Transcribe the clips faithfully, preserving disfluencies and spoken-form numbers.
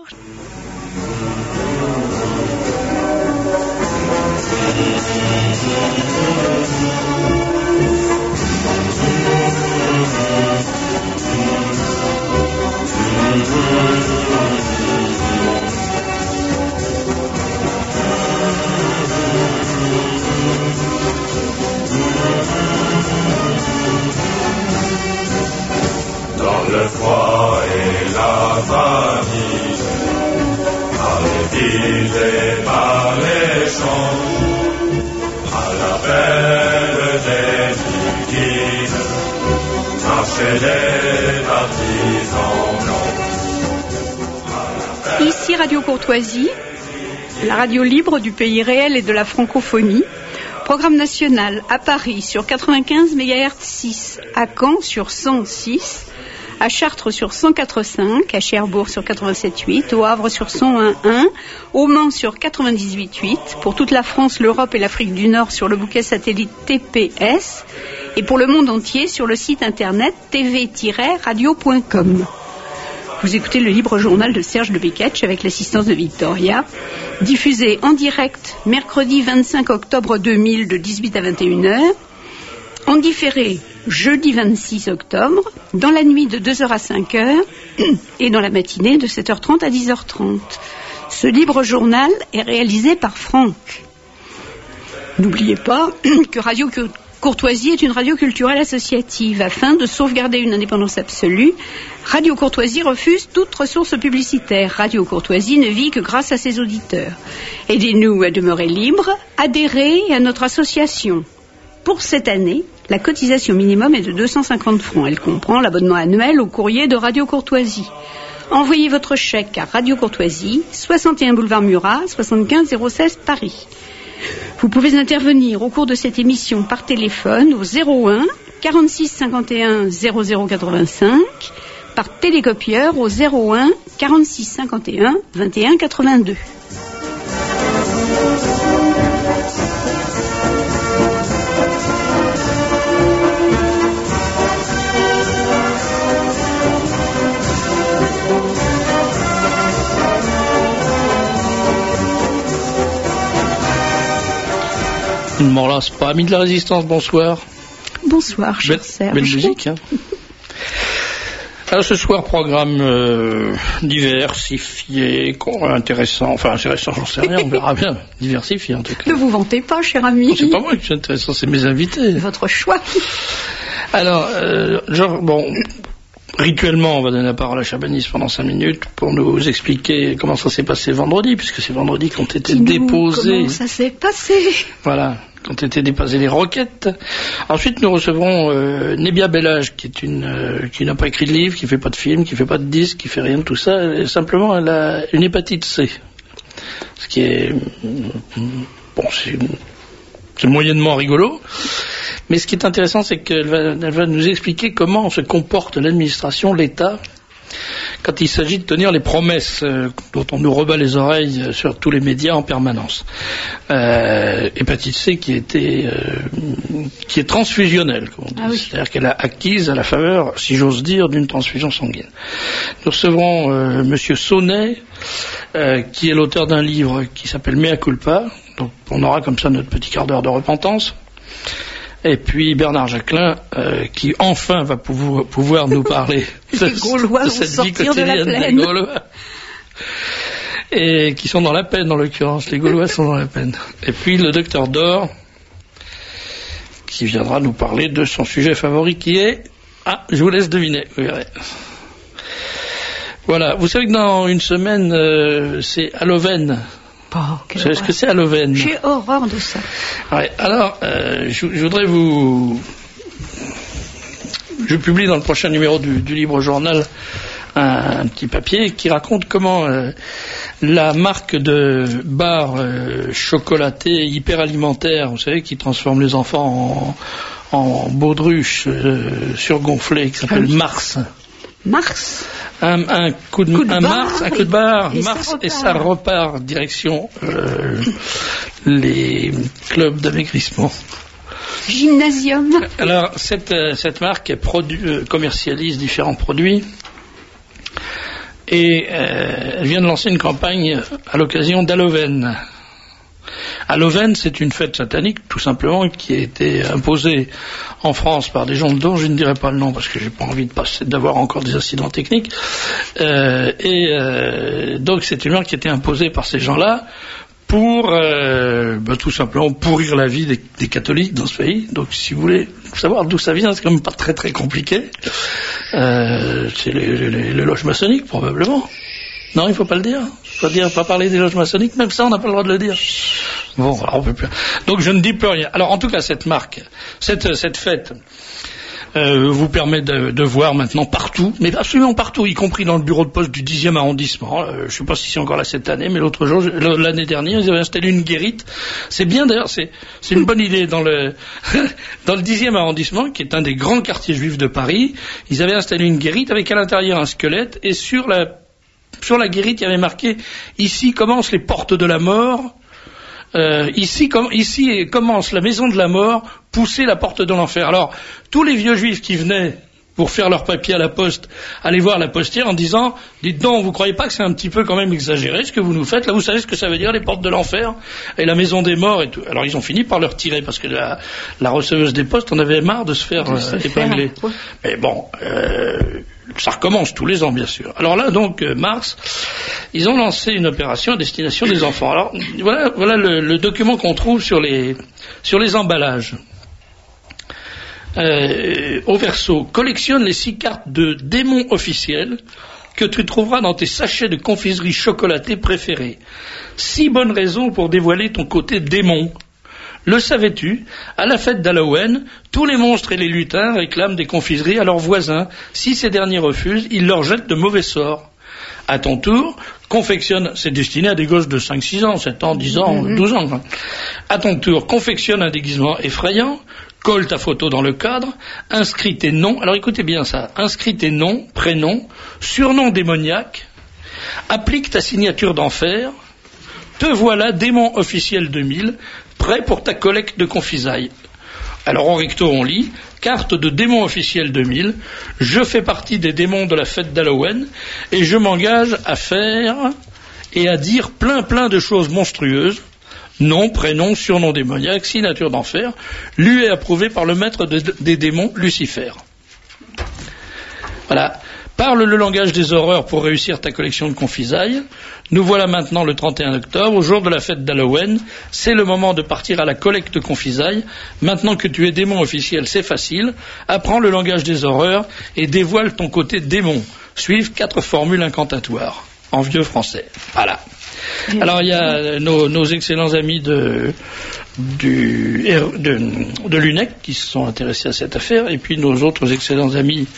Dans le froid et la famine, par les villes et par les champs, à l'appel des guides, marchaient les partisans blancs. Ici Radio Courtoisie, la radio libre du pays réel et de la francophonie. Programme national à Paris sur quatre-vingt-quinze mégahertz six, à Caen sur cent six, à Chartres sur cent quatre virgule cinq, à Cherbourg sur quatre-vingt-sept virgule huit, au Havre sur cent un virgule un, au Mans sur quatre-vingt-dix-huit virgule huit, pour toute la France, l'Europe et l'Afrique du Nord sur le bouquet satellite T P S, et pour le monde entier sur le site internet t v tiret radio point com. Vous écoutez le libre journal de Serge de Beketch avec l'assistance de Victoria, diffusé en direct mercredi vingt-cinq octobre deux mille de dix-huit à vingt et une heures, en différé jeudi vingt-six octobre, dans la nuit de deux heures à cinq heures et dans la matinée de sept heures trente à dix heures trente. Ce libre journal est réalisé par Franck. N'oubliez pas que Radio Courtoisie est une radio culturelle associative. Afin de sauvegarder une indépendance absolue, Radio Courtoisie refuse toute ressource publicitaire. Radio Courtoisie ne vit que grâce à ses auditeurs. Aidez-nous à demeurer libres, adhérez à notre association. Pour cette année, la cotisation minimum est de deux cent cinquante francs. Elle comprend l'abonnement annuel au courrier de Radio Courtoisie. Envoyez votre chèque à Radio Courtoisie, soixante et un boulevard Murat, soixante-quinze zéro seize Paris. Vous pouvez intervenir au cours de cette émission par téléphone au zéro un quarante-six cinquante et un zéro zéro quatre-vingt-cinq, par télécopieur au zéro un quarante-six cinquante et un vingt et un quatre-vingt-deux. Il ne m'en lasse pas. Amis de la Résistance, bonsoir. Bonsoir, cher Serge. Belle musique, hein. Alors ce soir, programme euh, diversifié, intéressant, enfin intéressant, j'en sais rien, on verra bien. Diversifié en tout cas. Ne vous vantez pas, cher ami. C'est pas moi qui suis intéressant, c'est mes invités. Votre choix. Alors, euh, genre, bon... Rituellement, on va donner la parole à Chabanis pendant cinq minutes pour nous expliquer comment ça s'est passé vendredi, puisque c'est vendredi qu'ont été Dis-nous déposées... Comment ça s'est passé? Voilà, qu'ont été déposées les requêtes. Ensuite, nous recevrons euh, Nébia Bellage, qui est une, euh, qui n'a pas écrit de livre, qui fait pas de film, qui fait pas de disque, qui fait rien de tout ça. Elle, simplement, elle a une hépatite C. Ce qui est... Bon, c'est, c'est moyennement rigolo. Mais ce qui est intéressant, c'est qu'elle va, elle va nous expliquer comment se comporte l'administration, l'État, quand il s'agit de tenir les promesses euh, dont on nous rebat les oreilles euh, sur tous les médias en permanence. Euh, hépatite C qui, était, euh, qui est transfusionnelle, comme on dit. Ah oui. C'est-à-dire qu'elle a acquise à la faveur, si j'ose dire, d'une transfusion sanguine. Nous recevrons euh, Monsieur Sonnet, euh, qui est l'auteur d'un livre qui s'appelle Mea culpa. Donc on aura comme ça notre petit quart d'heure de repentance. Et puis Bernard Jacquelin, euh, qui enfin va pouvoir, pouvoir nous parler de, Gaulois de cette vie quotidienne de des Gaulois. Et qui sont dans la peine, en l'occurrence. Les Gaulois sont dans la peine. Et puis le docteur Dor, qui viendra nous parler de son sujet favori, qui est... Ah, je vous laisse deviner, vous verrez. Voilà, vous savez que dans une semaine, euh, c'est Halloween. Oh, vous savez ce que c'est Halloween? J'ai horreur de ça. Ouais, alors, euh, je, je voudrais vous... Je publie dans le prochain numéro du, du Libre Journal un, un petit papier qui raconte comment euh, la marque de bar euh, chocolaté hyperalimentaire, vous savez, qui transforme les enfants en, en baudruches euh, surgonflées, qui s'appelle Mars. Mars Un, un coup de, coup de un barre, Mars, un coup de barre, et Mars, ça et ça repart direction euh, les clubs d'amaigrissement. Gymnasium. Alors cette, euh, cette marque produit, euh, commercialise différents produits Et euh, elle vient de lancer une campagne à l'occasion d'Halloween. Halloween, c'est une fête satanique, tout simplement, qui a été imposée en France par des gens dont je ne dirai pas le nom parce que j'ai pas envie de passer, d'avoir encore des accidents techniques. Euh, et euh, donc, c'est une loi qui a été imposée par ces gens-là pour euh, bah, tout simplement pourrir la vie des, des catholiques dans ce pays. Donc, si vous voulez savoir d'où ça vient, c'est quand même pas très très compliqué. Euh, c'est les, les, les loges maçonniques, probablement. Non, il faut pas le dire. Faut dire, pas parler des loges maçonniques, même ça, on n'a pas le droit de le dire. Bon, alors on peut plus. Donc je ne dis plus rien. Alors en tout cas, cette marque, cette cette fête, euh, vous permet de, de voir maintenant partout, mais absolument partout, y compris dans le bureau de poste du dixième arrondissement. Euh, je ne sais pas si c'est encore là cette année, mais l'autre jour, l'année dernière, ils avaient installé une guérite. C'est bien d'ailleurs, c'est c'est une bonne idée dans le dans le dixième arrondissement, qui est un des grands quartiers juifs de Paris. Ils avaient installé une guérite avec à l'intérieur un squelette et sur la Sur la guérite, il y avait marqué « Ici commencent les portes de la mort, euh, ici, com- ici commence la maison de la mort, poussez la porte de l'enfer. » Alors, tous les vieux juifs qui venaient pour faire leur papier à la poste, allaient voir la postière en disant « Dites donc, vous croyez pas que c'est un petit peu quand même exagéré ce que vous nous faites? Là, vous savez ce que ça veut dire, les portes de l'enfer et la maison des morts et tout. » Alors, ils ont fini par leur tirer parce que la, la receveuse des postes en avait marre de se faire euh, épingler. Faire, ouais. Mais bon... Euh, ça recommence tous les ans, bien sûr. Alors là, donc, euh, mars, ils ont lancé une opération à destination des enfants. Alors, voilà, voilà le, le document qu'on trouve sur les, sur les emballages. Euh, au verso, collectionne les six cartes de démons officiels que tu trouveras dans tes sachets de confiserie chocolatée préférés. Six bonnes raisons pour dévoiler ton côté démon. Le savais-tu? À la fête d'Halloween, tous les monstres et les lutins réclament des confiseries à leurs voisins. Si ces derniers refusent, ils leur jettent de mauvais sorts. À ton tour, confectionne, c'est destiné à des gosses de cinq, six ans, sept ans, dix ans, mm-hmm. douze ans. À ton tour, confectionne un déguisement effrayant, colle ta photo dans le cadre, inscris tes noms, alors écoutez bien ça, inscris tes noms, prénoms, surnom démoniaque, applique ta signature d'enfer, te voilà démon officiel deux mille, prêt pour ta collecte de confisailles. Alors en recto on lit, carte de démon officiel deux mille, je fais partie des démons de la fête d'Halloween et je m'engage à faire et à dire plein plein de choses monstrueuses, nom, prénom, surnom démoniaque, signature d'enfer, lu et approuvé par le maître de, des démons, Lucifer. Voilà. Parle le langage des horreurs pour réussir ta collection de confisailles. Nous voilà maintenant le trente et un octobre, au jour de la fête d'Halloween. C'est le moment de partir à la collecte de confisailles. Maintenant que tu es démon officiel, c'est facile. Apprends le langage des horreurs et dévoile ton côté démon. Suivent quatre formules incantatoires en vieux français. Voilà. Alors il y a nos, nos excellents amis de, du, de, de l'U N E C qui se sont intéressés à cette affaire, et puis nos autres excellents amis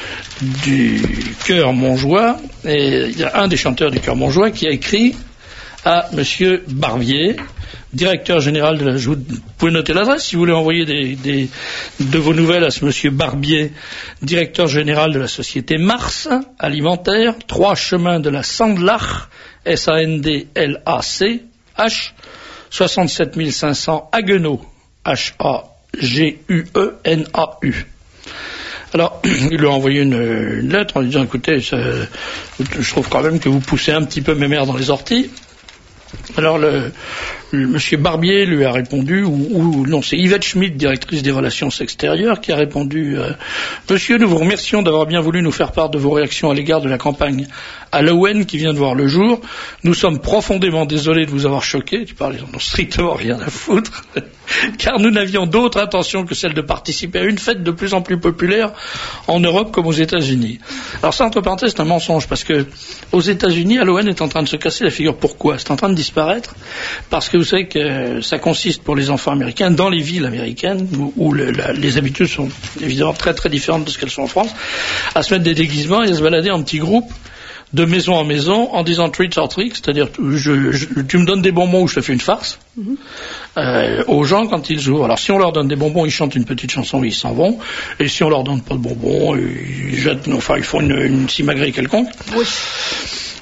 du chœur Montjoie, et il y a un des chanteurs du chœur Montjoie qui a écrit à Monsieur Barbier, directeur général de la... Vous pouvez noter l'adresse si vous voulez envoyer des, des, de vos nouvelles à ce Monsieur Barbier, directeur général de la société Mars Alimentaire, trois chemin de la Sandlach, S A N D L A C H, soixante-sept mille cinq cents Haguenau, H A G U E N A U. Alors, il lui a envoyé une, une lettre en lui disant, écoutez, ça, je trouve quand même que vous poussez un petit peu mes mères dans les orties. Alors, le, le monsieur Barbier lui a répondu, ou, ou non, c'est Yvette Schmidt, directrice des relations extérieures, qui a répondu euh, Monsieur, nous vous remercions d'avoir bien voulu nous faire part de vos réactions à l'égard de la campagne Halloween qui vient de voir le jour. Nous sommes profondément désolés de vous avoir choqué. Tu parles, ils en ont strictement rien à foutre. Car nous n'avions d'autre intention que celle de participer à une fête de plus en plus populaire en Europe comme aux États-Unis. Alors ça, entre parenthèses, c'est un mensonge, parce que aux États-Unis, Halloween est en train de se casser la figure. Pourquoi? C'est en train de disparaître parce que vous savez que ça consiste pour les enfants américains, dans les villes américaines, où, où le, la, les habitudes sont évidemment très très différentes de ce qu'elles sont en France, à se mettre des déguisements et à se balader en petits groupes, de maison en maison, en disant treat or trick, c'est-à-dire je, je, tu me donnes des bonbons ou je te fais une farce, mm-hmm. euh, aux gens quand ils ouvrent. Alors si on leur donne des bonbons, ils chantent une petite chanson et ils s'en vont, et si on leur donne pas de bonbons, ils jettent, enfin ils font une, une simagrée quelconque. Oui.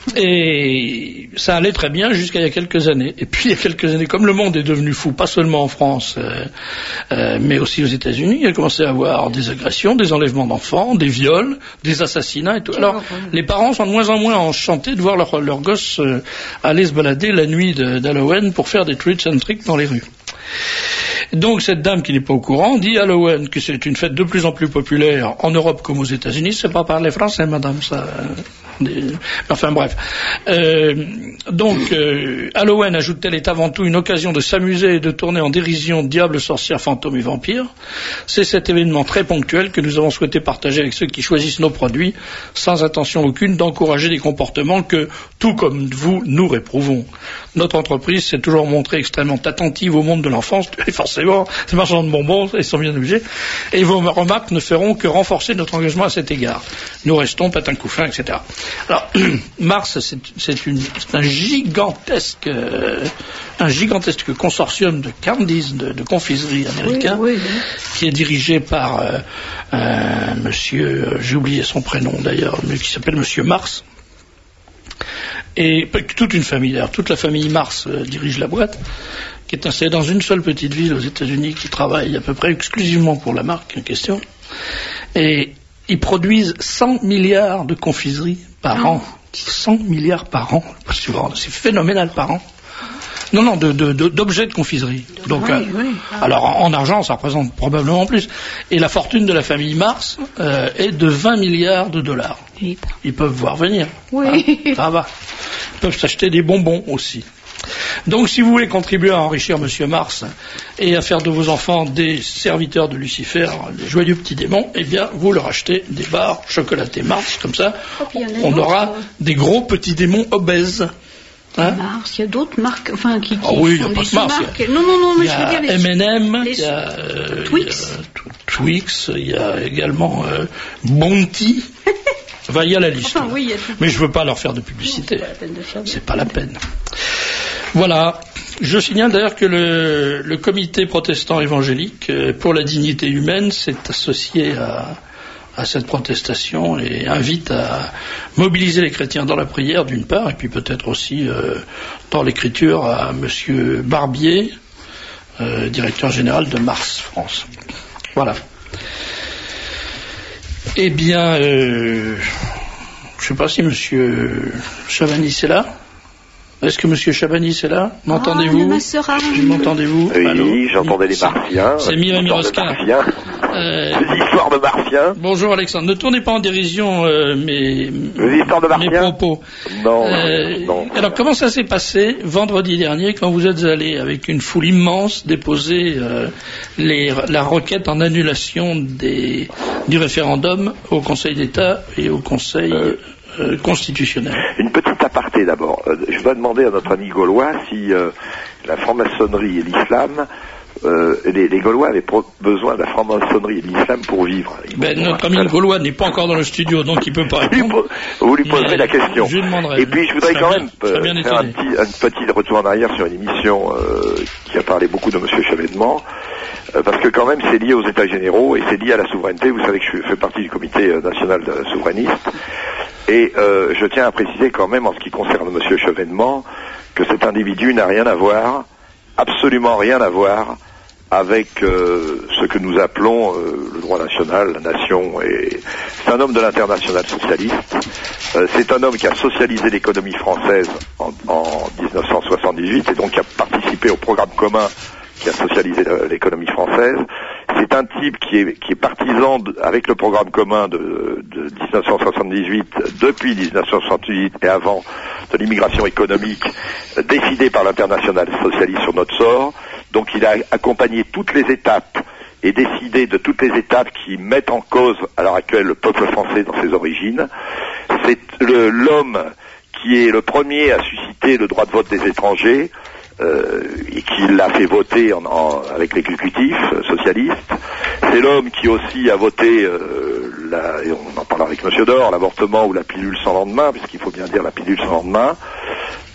Et ça allait très bien jusqu'à il y a quelques années. Et puis il y a quelques années, comme le monde est devenu fou, pas seulement en France, euh, euh, mais aussi aux États-Unis, il a commencé à avoir des agressions, des enlèvements d'enfants, des viols, des assassinats et tout. Alors les parents sont de moins en moins enchantés de voir leurs leur gosses euh, aller se balader la nuit de, d'Halloween pour faire des tricks and tricks dans les rues. Donc cette dame qui n'est pas au courant dit Halloween que c'est une fête de plus en plus populaire en Europe comme aux États-Unis. C'est pas parler français, madame, ça. Enfin bref. Euh, donc euh, Halloween, ajoute-t-elle, est avant tout une occasion de s'amuser et de tourner en dérision diables, sorcières, fantômes et vampires. C'est cet événement très ponctuel que nous avons souhaité partager avec ceux qui choisissent nos produits, sans intention aucune d'encourager des comportements que, tout comme vous, nous réprouvons. Notre entreprise s'est toujours montrée extrêmement attentive au monde de l'enfance, et forcément, ces marchands de bonbons, ils sont bien obligés, et vos remarques ne feront que renforcer notre engagement à cet égard. Nous restons patin couffin, et cetera. Alors, Mars, c'est, c'est, une, c'est un gigantesque, euh, un gigantesque consortium de candies, de, de confiseries américains, oui, oui, oui. qui est dirigé par euh, un monsieur, j'ai oublié son prénom d'ailleurs, mais qui s'appelle Monsieur Mars. Et toute une famille, d'ailleurs, toute la famille Mars euh, dirige la boîte, qui est installée dans une seule petite ville aux États-Unis, qui travaille à peu près exclusivement pour la marque en question. Et ils produisent cent milliards de confiseries par oh. an. cent milliards par an. C'est phénoménal par an. Non, non, de, de, de, d'objets de confiserie. Donc, oui, euh, oui. Ah. Alors, en, en argent, ça représente probablement plus. Et la fortune de la famille Mars euh, est de vingt milliards de dollars. Oui. Ils peuvent voir venir. Oui. Hein, ça va. Ils peuvent s'acheter des bonbons aussi. Donc, si vous voulez contribuer à enrichir Monsieur Mars et à faire de vos enfants des serviteurs de Lucifer, des joyeux petits démons, eh bien, vous leur achetez des barres chocolatés Mars, comme ça, oh, on aura autres. des gros petits démons obèses. Hein? Mars, il y a d'autres marques, enfin, qui, qui oh oui, font il y a des Mars, marques. Non, non, non, mais je veux dire les... M and M, les... il y a euh, Twix. Il y a Twix, il y a également euh, Bounty. Enfin, il y a la liste. Enfin, oui, il y a tout. Mais je ne veux pas leur faire de publicité. Non, c'est pas la peine de faire. C'est pas la peine. Voilà. Je signale d'ailleurs que le, le comité protestant évangélique pour la dignité humaine s'est associé à, à cette protestation et invite à mobiliser les chrétiens dans la prière d'une part, et puis peut-être aussi euh, dans l'écriture à Monsieur Barbier, euh, directeur général de Mars France. Voilà. Eh bien, euh, je ne sais pas si Monsieur Chavannis est là. Est-ce que Monsieur Chabannis est là? M'entendez-vous? Ah, M'entendez-vous? Oui, allô? j'entendais les Martiens. C'est Mira Miroska. Euh, les histoires de Martiens. Bonjour Alexandre. Ne tournez pas en dérision euh, mes, les histoires de mes propos. Non, euh, non. Alors comment ça s'est passé vendredi dernier quand vous êtes allé avec une foule immense déposer euh, les, la requête en annulation des, du référendum au Conseil d'État et au Conseil euh, euh, constitutionnel? Une petite aparté d'abord. Euh, je dois demander à notre ami Gaulois si euh, la franc-maçonnerie et l'islam, euh, les, les Gaulois avaient pro- besoin de la franc-maçonnerie et de l'islam pour vivre. Ben, notre ami Gaulois n'est pas encore dans le studio, donc il ne peut pas répondre. Vous lui poserez la question. Je lui demanderai. Et puis je voudrais quand bien, même euh, faire un petit, un petit retour en arrière sur une émission euh, qui a parlé beaucoup de M. Chevènement, euh, parce que quand même c'est lié aux États généraux et c'est lié à la souveraineté. Vous savez que je fais partie du comité national souverainiste. Et euh, je tiens à préciser quand même, en ce qui concerne M. Chevènement, que cet individu n'a rien à voir, absolument rien à voir, avec euh, ce que nous appelons euh, le droit national, la nation. Et c'est un homme de l'international socialiste. Euh, c'est un homme qui a socialisé l'économie française en, en dix-neuf cent soixante-dix-huit et donc qui a participé au programme commun qui a socialisé l'économie française. C'est un type qui est, qui est partisan de, avec le programme commun de, de dix-neuf cent soixante-dix-huit, depuis dix-neuf cent soixante-dix-huit et avant, de l'immigration économique euh, décidée par l'international socialiste sur notre sort. Donc il a accompagné toutes les étapes et décidé de toutes les étapes qui mettent en cause à l'heure actuelle le peuple français dans ses origines. C'est le, l'homme qui est le premier à susciter le droit de vote des étrangers, Euh, et qui l'a fait voter en, en, avec l'exécutif euh, socialiste. C'est l'homme qui aussi a voté, euh, la, et on en parlera avec M. Dor, l'avortement ou la pilule sans lendemain, puisqu'il faut bien dire la pilule sans lendemain.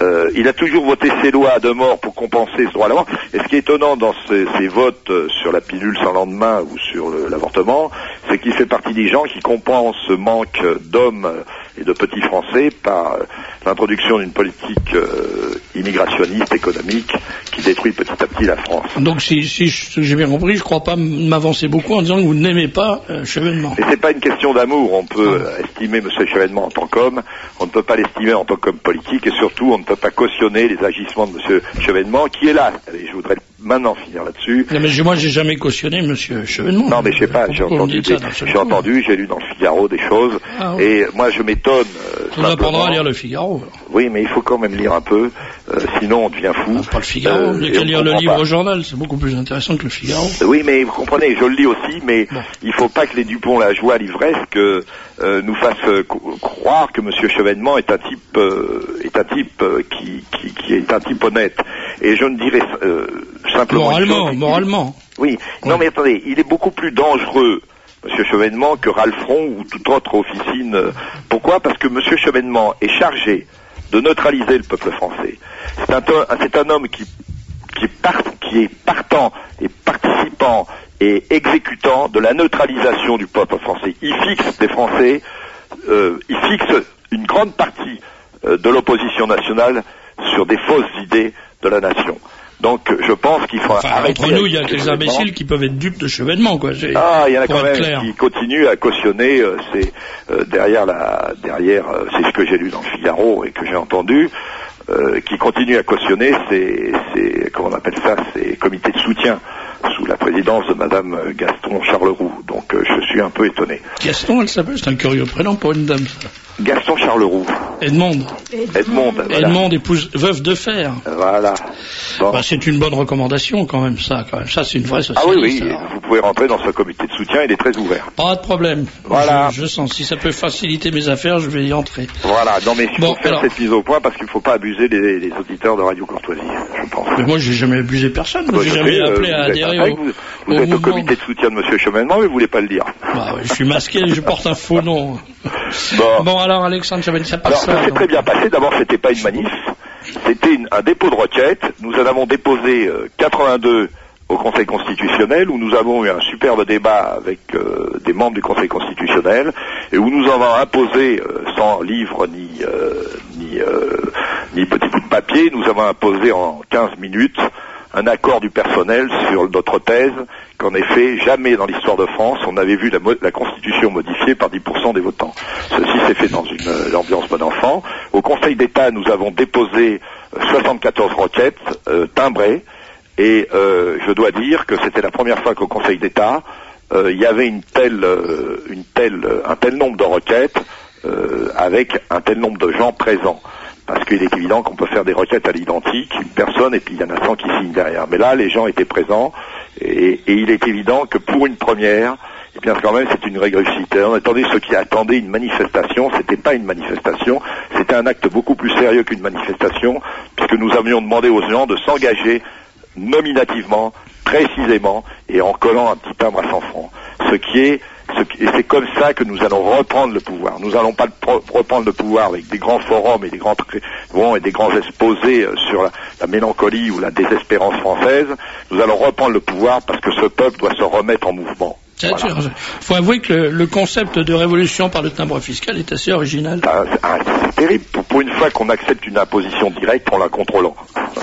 Euh, il a toujours voté ses lois à deux morts pour compenser ce droit à la mort. Et ce qui est étonnant dans ces, ces votes sur la pilule sans lendemain ou sur le, l'avortement, c'est qu'il fait partie des gens qui compensent ce manque d'hommes et de petits Français par l'introduction d'une politique euh, immigrationniste, économique, qui détruit petit à petit la France. Donc si, si j'ai bien compris, je ne crois pas m'avancer beaucoup en disant que vous n'aimez pas euh, Chevènement. Et c'est pas une question d'amour. On peut ah. estimer M. Chevènement en tant qu'homme, on ne peut pas l'estimer en tant qu'homme politique, et surtout on ne peut pas cautionner les agissements de M. Chevènement, qui est là. Et je voudrais maintenant finir là-dessus. Non, mais moi j'ai jamais cautionné M. Chevènement. Non, mais je sais pas, j'ai entendu, des, j'ai entendu, j'ai lu dans le Figaro des choses, ah, oui. Et moi je m'étonne. Euh, on apprendra à lire le Figaro. Alors. Oui, mais il faut quand même lire un peu, euh, sinon on devient fou. Ah, pas le Figaro, euh, il y a qu'à lire le livre pas. Au journal, c'est beaucoup plus intéressant que le Figaro. Oui, mais vous comprenez, je le lis aussi, mais bon. Il faut pas que les Dupont, la joie, l'ivresque euh, nous fassent euh, croire que M. Chevènement est un type, euh, est un type euh, qui, qui, qui est un type honnête. Et je ne dirais euh, simplement... Moralement, chose, moralement. Il, oui, oui, non mais attendez, il est beaucoup plus dangereux, M. Chevènement, que Ralphron ou toute autre officine. Pourquoi ? Parce que M. Chevènement est chargé de neutraliser le peuple français. C'est un, c'est un homme qui, qui, est part, qui est partant et participant et exécutant de la neutralisation du peuple français. Il fixe les Français, euh, il fixe une grande partie euh, de l'opposition nationale sur des fausses idées de la nation. Donc, je pense qu'il faut enfin, arrêter... Entre nous, il y a quelques imbéciles qui peuvent être dupes de Chevènement, quoi. J'ai, ah, il y en a quand même clair. Qui continuent à cautionner, euh, c'est, euh, derrière la... derrière, euh, c'est ce que j'ai lu dans le Figaro et que j'ai entendu, euh, qui continuent à cautionner ces, ces... comment on appelle ça, ces comités de soutien sous la présidence de Madame Gaston Charleroux. Donc, euh, je suis un peu étonné. Gaston, elle s'appelle, c'est un curieux prénom pour une dame, ça. Gaston Charleroux. Edmond. Edmond. Voilà. Edmond, épouse, veuve de fer. Voilà. Bon. Bah, c'est une bonne recommandation quand même, ça. Quand même. Ça, c'est une vraie société. Ah oui, oui. Alors. Vous pouvez rentrer dans ce comité de soutien, il est très ouvert. Pas de problème. Voilà. Je, je sens, si ça peut faciliter mes affaires, je vais y entrer. Voilà. Non, mais il bon, faut faire alors... cette mise au point parce qu'il ne faut pas abuser les, les auditeurs de Radio Courtoisie, je pense. Mais moi, j'ai jamais abusé personne. Moi, bah, j'ai jamais sais, appelé euh, à adhérer au, Vous, vous au êtes mouvement. au comité de soutien de M. Chevènement, mais vous voulez pas le dire. Bah, je suis masqué, je porte un faux nom. Bon, bon alors, Alexandre Chevènement, ça passe. Alors, ça s'est très bien passé. D'abord, c'était pas une manif, c'était une, un dépôt de requête. Nous en avons déposé euh, quatre-vingt-deux au Conseil constitutionnel, où nous avons eu un superbe débat avec euh, des membres du Conseil constitutionnel, et où nous avons imposé, euh, sans livre ni euh, ni, euh, ni petit bout de papier, nous avons imposé en quinze minutes un accord du personnel sur notre thèse, qu'en effet, jamais dans l'histoire de France, on avait vu la, mo- la Constitution modifiée par dix pour cent des votants. Ceci s'est fait dans une euh, ambiance bon enfant. Au Conseil d'État, nous avons déposé euh, soixante-quatorze requêtes euh, timbrées, et euh, je dois dire que c'était la première fois qu'au Conseil d'État, euh, il y avait une telle, euh, une telle, un tel nombre de requêtes euh, avec un tel nombre de gens présents. Parce qu'il est évident qu'on peut faire des requêtes à l'identique, une personne, et puis il y en a cent qui signent derrière. Mais là, les gens étaient présents, et, et il est évident que pour une première, eh bien quand même c'est une réussite. On attendait ceux qui attendaient une manifestation, c'était pas une manifestation, c'était un acte beaucoup plus sérieux qu'une manifestation, puisque nous avions demandé aux gens de s'engager nominativement, précisément, et en collant un petit timbre à cent francs. Ce qui est Et c'est comme ça que nous allons reprendre le pouvoir. Nous n'allons pas reprendre le pouvoir avec des grands forums et des grands bon, et des grands exposés sur la, la mélancolie ou la désespérance française. Nous allons reprendre le pouvoir parce que ce peuple doit se remettre en mouvement. Il voilà. faut avouer que le, le concept de révolution par le timbre fiscal est assez original. Ah, c'est, ah, c'est terrible. Pour, pour une fois qu'on accepte une imposition directe en la contrôlant.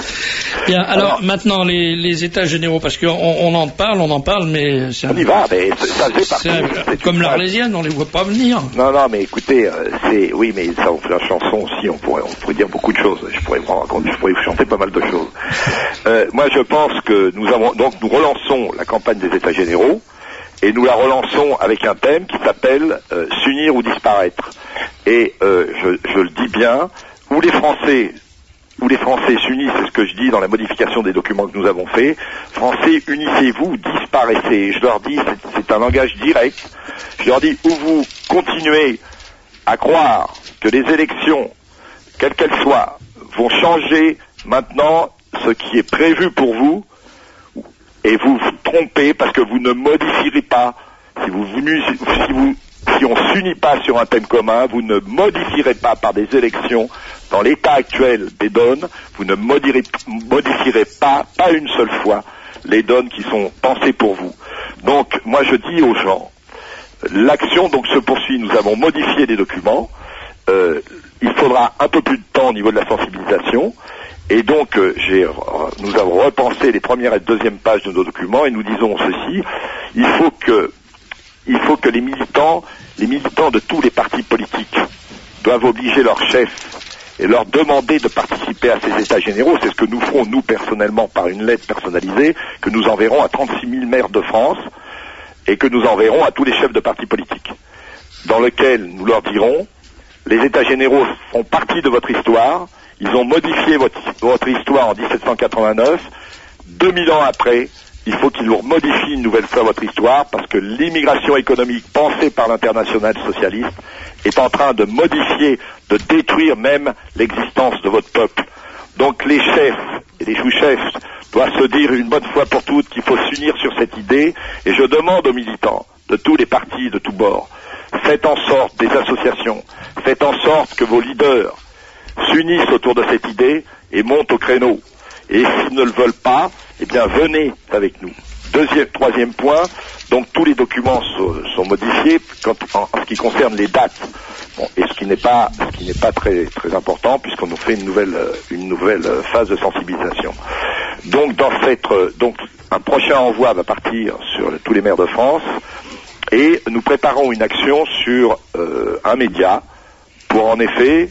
Bien, alors, alors maintenant les, les états généraux, parce qu'on on en parle, on en parle, mais c'est on un, y va, mais ça fait partie. Un, c'est comme l'Arlésienne, on les voit pas venir. Non, non, mais écoutez, euh, c'est oui, mais ça, on fait la chanson aussi, on pourrait, on pourrait dire beaucoup de choses. Je pourrais vous raconter, je pourrais vous chanter pas mal de choses. Euh, moi, je pense que nous avons donc nous relançons la campagne des états généraux. Et nous la relançons avec un thème qui s'appelle euh, « S'unir ou disparaître ». Et euh, je, je le dis bien, où les Français, où les Français s'unissent, c'est ce que je dis dans la modification des documents que nous avons faits, Français, unissez-vous, disparaissez. Et je leur dis, c'est, c'est un langage direct, je leur dis, où vous continuez à croire que les élections, quelles qu'elles soient, vont changer maintenant ce qui est prévu pour vous, et vous vous trompez parce que vous ne modifierez pas, si vous, vous, si vous, si on s'unit pas sur un thème commun, vous ne modifierez pas par des élections dans l'état actuel des donnes, vous ne modifierez, modifierez pas, pas une seule fois, les donnes qui sont pensées pour vous. Donc, moi je dis aux gens, l'action donc se poursuit, nous avons modifié les documents, euh, il faudra un peu plus de temps au niveau de la sensibilisation, et donc euh, j'ai, euh, nous avons repensé les premières et deuxièmes pages de nos documents, et nous disons ceci, il faut que, il faut que les militants, les militants de tous les partis politiques doivent obliger leurs chefs et leur demander de participer à ces états généraux. C'est ce que nous ferons, nous, personnellement, par une lettre personnalisée, que nous enverrons à trente-six mille maires de France, et que nous enverrons à tous les chefs de partis politiques, dans lequel nous leur dirons, les états généraux font partie de votre histoire, ils ont modifié votre, votre histoire en dix-sept cent quatre-vingt-neuf, deux mille ans après, il faut qu'ils modifient une nouvelle fois votre histoire, parce que l'immigration économique pensée par l'international socialiste est en train de modifier, de détruire même l'existence de votre peuple. Donc les chefs et les sous-chefs doivent se dire une bonne fois pour toutes qu'il faut s'unir sur cette idée, et je demande aux militants de tous les partis, de tous bords, faites en sorte, des associations, faites en sorte que vos leaders s'unissent autour de cette idée et montent au créneau. Et s'ils ne le veulent pas, eh bien venez avec nous. Deuxième, troisième point, donc tous les documents sont, sont modifiés quand, en, en ce qui concerne les dates. Bon, et ce qui n'est pas, ce qui n'est pas très, très important puisqu'on nous fait une nouvelle, une nouvelle phase de sensibilisation. Donc dans cette, donc un prochain envoi va partir sur tous les maires de France et nous préparons une action sur euh, un média pour en effet,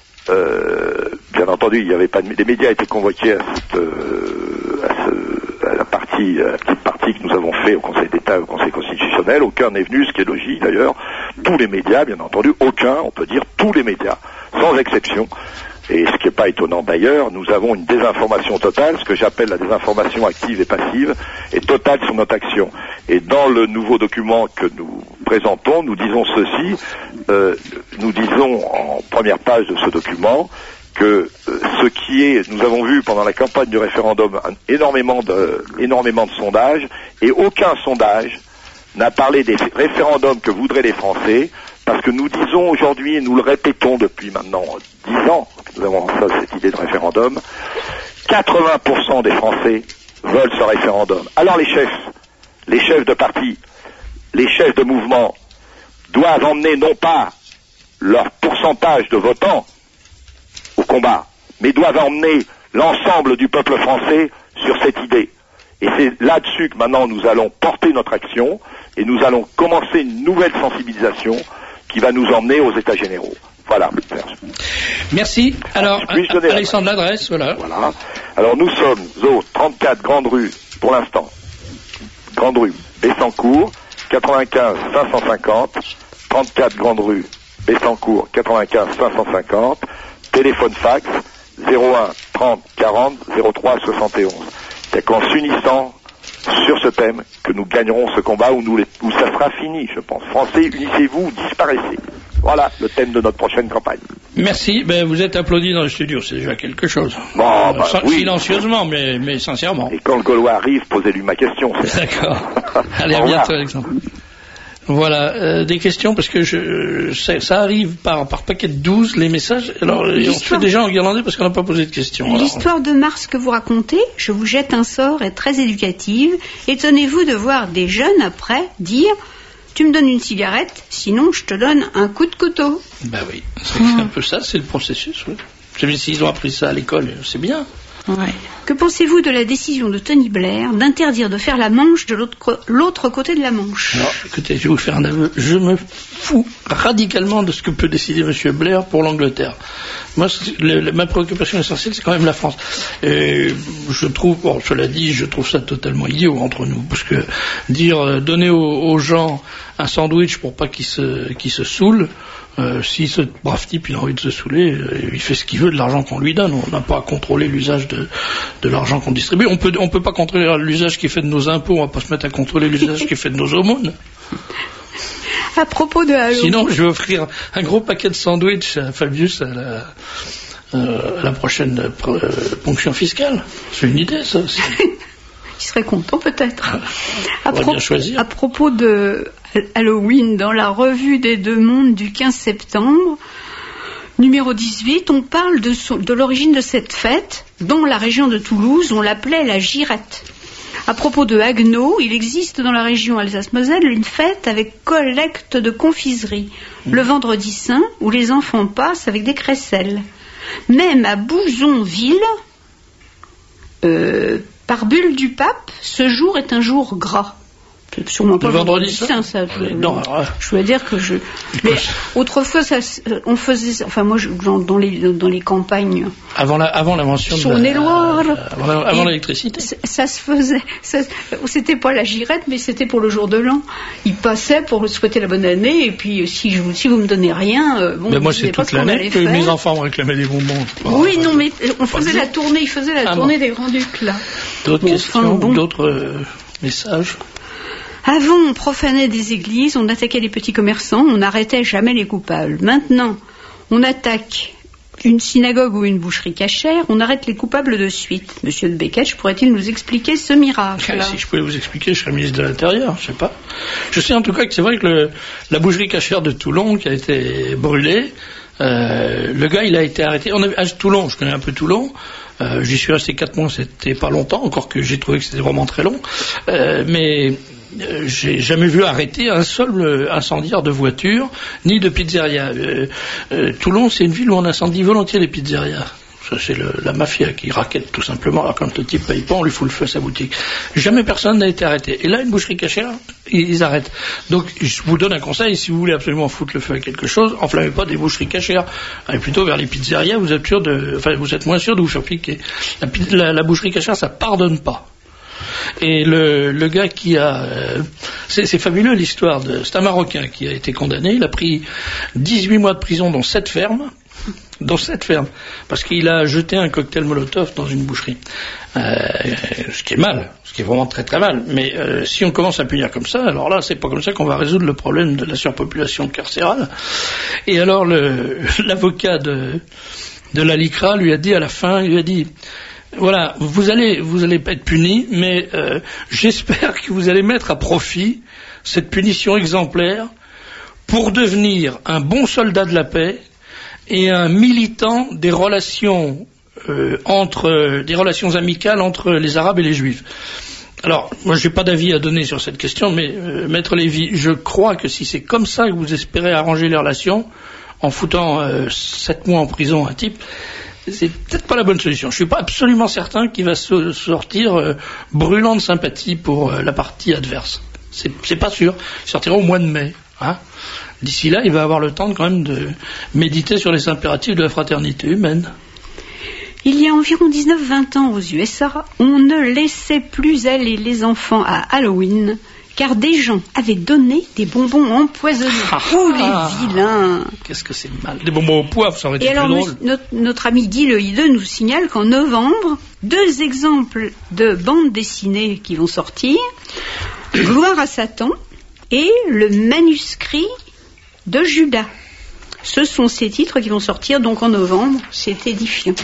euh, bien entendu, il y avait pas de, les médias étaient convoqués à cette, euh, à ce, à la partie, à la petite partie que nous avons fait au Conseil d'État et au Conseil constitutionnel. Aucun n'est venu, ce qui est logique d'ailleurs. Tous les médias, bien entendu, aucun, on peut dire tous les médias, sans exception. Et ce qui n'est pas étonnant d'ailleurs, nous avons une désinformation totale, ce que j'appelle la désinformation active et passive, et totale sur notre action. Et dans le nouveau document que nous présentons, nous disons ceci, euh, nous disons en première page de ce document que euh, ce qui est, nous avons vu pendant la campagne du référendum un, énormément de, énormément de sondages, et aucun sondage n'a parlé des référendums que voudraient les Français, parce que nous disons aujourd'hui, et nous le répétons depuis maintenant dix ans, nous avons ça, cette idée de référendum, quatre-vingts pour cent des Français veulent ce référendum. Alors les chefs, les chefs de parti, les chefs de mouvement doivent emmener non pas leur pourcentage de votants au combat, mais doivent emmener l'ensemble du peuple français sur cette idée. Et c'est là-dessus que maintenant nous allons porter notre action et nous allons commencer une nouvelle sensibilisation qui va nous emmener aux États généraux. Voilà. Merci. Alors, Alexandre, l'adresse, voilà. Voilà. Alors, nous sommes au trente-quatre Grande Rue, pour l'instant. Grande Rue, Bessancourt, quatre-vingt-quinze cinq cent cinquante. trente-quatre Grande Rue, Bessancourt, quatre-vingt-quinze cinq cent cinquante. Téléphone fax, zéro un trente quarante zéro trois soixante et onze. C'est qu'en s'unissant sur ce thème que nous gagnerons ce combat où, nous les, où ça sera fini, je pense. Français, unissez-vous ou disparaissez. Voilà le thème de notre prochaine campagne. Merci. Ben, vous êtes applaudi dans le studio, c'est déjà quelque chose. Bon, euh, bah, sans, oui. Silencieusement, mais, mais sincèrement. Et quand le Gaulois arrive, posez-lui ma question. D'accord. Allez, à bientôt, Alexandre. Voilà, euh, des questions, parce que je, ça, ça arrive par, par paquet de douze, les messages. Alors, on se fait déjà enguirlander parce qu'on n'a pas posé de questions. L'histoire de Mars que vous racontez, je vous jette un sort, est très éducative. Étonnez-vous de voir des jeunes, après, dire « Tu me donnes une cigarette, sinon je te donne un coup de couteau. » Ben oui, c'est mmh. un peu ça, c'est le processus. Oui. S'ils ont appris ça à l'école, c'est bien. Ouais. Que pensez-vous de la décision de Tony Blair d'interdire de faire la Manche de l'autre, l'autre côté de la Manche? Non, écoutez, je vais vous faire un aveu. Je me fous radicalement de ce que peut décider M. Blair pour l'Angleterre. Moi, le, le, ma préoccupation essentielle, c'est quand même la France. Et je trouve, bon, cela dit, je trouve ça totalement idiot entre nous, parce que dire, euh, donner aux, aux gens un sandwich pour pas qu'ils se, qu'ils se saoulent, Euh, si ce brave type il a envie de se saouler, euh, il fait ce qu'il veut de l'argent qu'on lui donne. On n'a pas à contrôler l'usage de, de l'argent qu'on distribue. On peut, on peut pas contrôler l'usage qui est fait de nos impôts. On va pas se mettre à contrôler l'usage qui est fait de nos aumônes. À propos de Halloween. Sinon, je vais offrir un gros paquet de sandwich à Fabius à la, euh, à la prochaine euh, ponction fiscale. C'est une idée, ça aussi. Il serait content peut-être. On va bien choisir. À propos de Halloween, dans la revue des Deux Mondes du quinze septembre, Numéro dix-huit, on parle de, son, de l'origine de cette fête, dont la région de Toulouse, on l'appelait la girette. À propos de Haguenau, il existe dans la région Alsace-Moselle une fête avec collecte de confiserie, le vendredi saint, où les enfants passent avec des crécelles. Même à Bouzonville, euh, par bulle du pape, ce jour est un jour gras. C'est sûrement pas le vendredi saint, ça. Je, non, alors, je veux dire que je. Mais autrefois, ça, on faisait. Enfin, moi, je, dans, dans les dans les campagnes. Avant la avant l'invention de Saône-et-Loire. Avant, la, avant l'électricité. Ça, ça se faisait. Ça, c'était pas la girette, mais c'était pour le jour de l'an. Ils passaient pour souhaiter la bonne année, et puis si je si vous me donnez rien, euh, bon. Mais moi, c'est toute l'année que mes enfants réclamaient des bonbons. Oui, non, mais on faisait la tournée. Ils faisaient la ah, tournée bon. des Grands-Ducs là. D'autres bon, questions, enfin, bon. d'autres euh, messages. Avant, on profanait des églises, on attaquait les petits commerçants, on n'arrêtait jamais les coupables. Maintenant, on attaque une synagogue ou une boucherie cachère, on arrête les coupables de suite. Monsieur de Beketch, pourrait-il nous expliquer ce miracle? Si je pouvais vous expliquer, je serais ministre de l'Intérieur, je sais pas. Je sais en tout cas que c'est vrai que le, la boucherie cachère de Toulon qui a été brûlée, euh, le gars il a été arrêté. On avait, à Toulon, je connais un peu Toulon. Euh, j'y suis resté quatre mois, c'était pas longtemps, encore que j'ai trouvé que c'était vraiment très long. Euh, mais euh, j'ai jamais vu arrêter un seul incendiaire de voiture, ni de pizzeria. Euh, euh, Toulon, c'est une ville où on incendie volontiers les pizzerias. Ça, c'est le, la mafia qui raquette tout simplement. Alors quand le type paye pas, on lui fout le feu à sa boutique. Jamais personne n'a été arrêté. Et là, une boucherie cachère, ils, ils arrêtent. Donc, je vous donne un conseil, si vous voulez absolument foutre le feu à quelque chose, enflammez pas des boucheries cachères. Allez plutôt vers les pizzerias, vous êtes sûr de, enfin, vous êtes moins sûr de vous faire piquer. La, la, la boucherie cachère, ça pardonne pas. Et le, le gars qui a... Euh, c'est, c'est fabuleux l'histoire de... C'est un Marocain qui a été condamné. Il a pris dix-huit mois de prison dans sept fermes. Dans cette ferme, parce qu'il a jeté un cocktail Molotov dans une boucherie. Euh, ce qui est mal, ce qui est vraiment très très mal. Mais euh, si on commence à punir comme ça, alors là, c'est pas comme ça qu'on va résoudre le problème de la surpopulation carcérale. Et alors, le, l'avocat de, de la LICRA lui a dit à la fin, il lui a dit... Voilà, vous allez, vous allez pas être puni, mais euh, j'espère que vous allez mettre à profit cette punition exemplaire pour devenir un bon soldat de la paix et un militant des relations euh, entre euh, des relations amicales entre les Arabes et les Juifs. Alors, moi, j'ai pas d'avis à donner sur cette question, mais euh, Maître Lévy, je crois que si c'est comme ça que vous espérez arranger les relations, en foutant euh, sept mois en prison un type, c'est peut-être pas la bonne solution. Je suis pas absolument certain qu'il va se sortir euh, brûlant de sympathie pour euh, la partie adverse. C'est, c'est pas sûr. Il sortira au mois de mai, hein. D'ici là, il va avoir le temps de, quand même de méditer sur les impératifs de la fraternité humaine. Il y a environ dix-neuf vingt ans aux U S A, on ne laissait plus aller les enfants à Halloween, car des gens avaient donné des bonbons empoisonnés. Ah, oh, les vilains! Qu'est-ce que c'est mal. Des bonbons au poivre, ça aurait été Et plus alors, drôle. Notre, notre ami Guy Le Hideux nous signale qu'en novembre, deux exemples de bandes dessinées qui vont sortir, Gloire à Satan et le manuscrit de Judas. Ce sont ces titres qui vont sortir donc en novembre. C'est édifiant.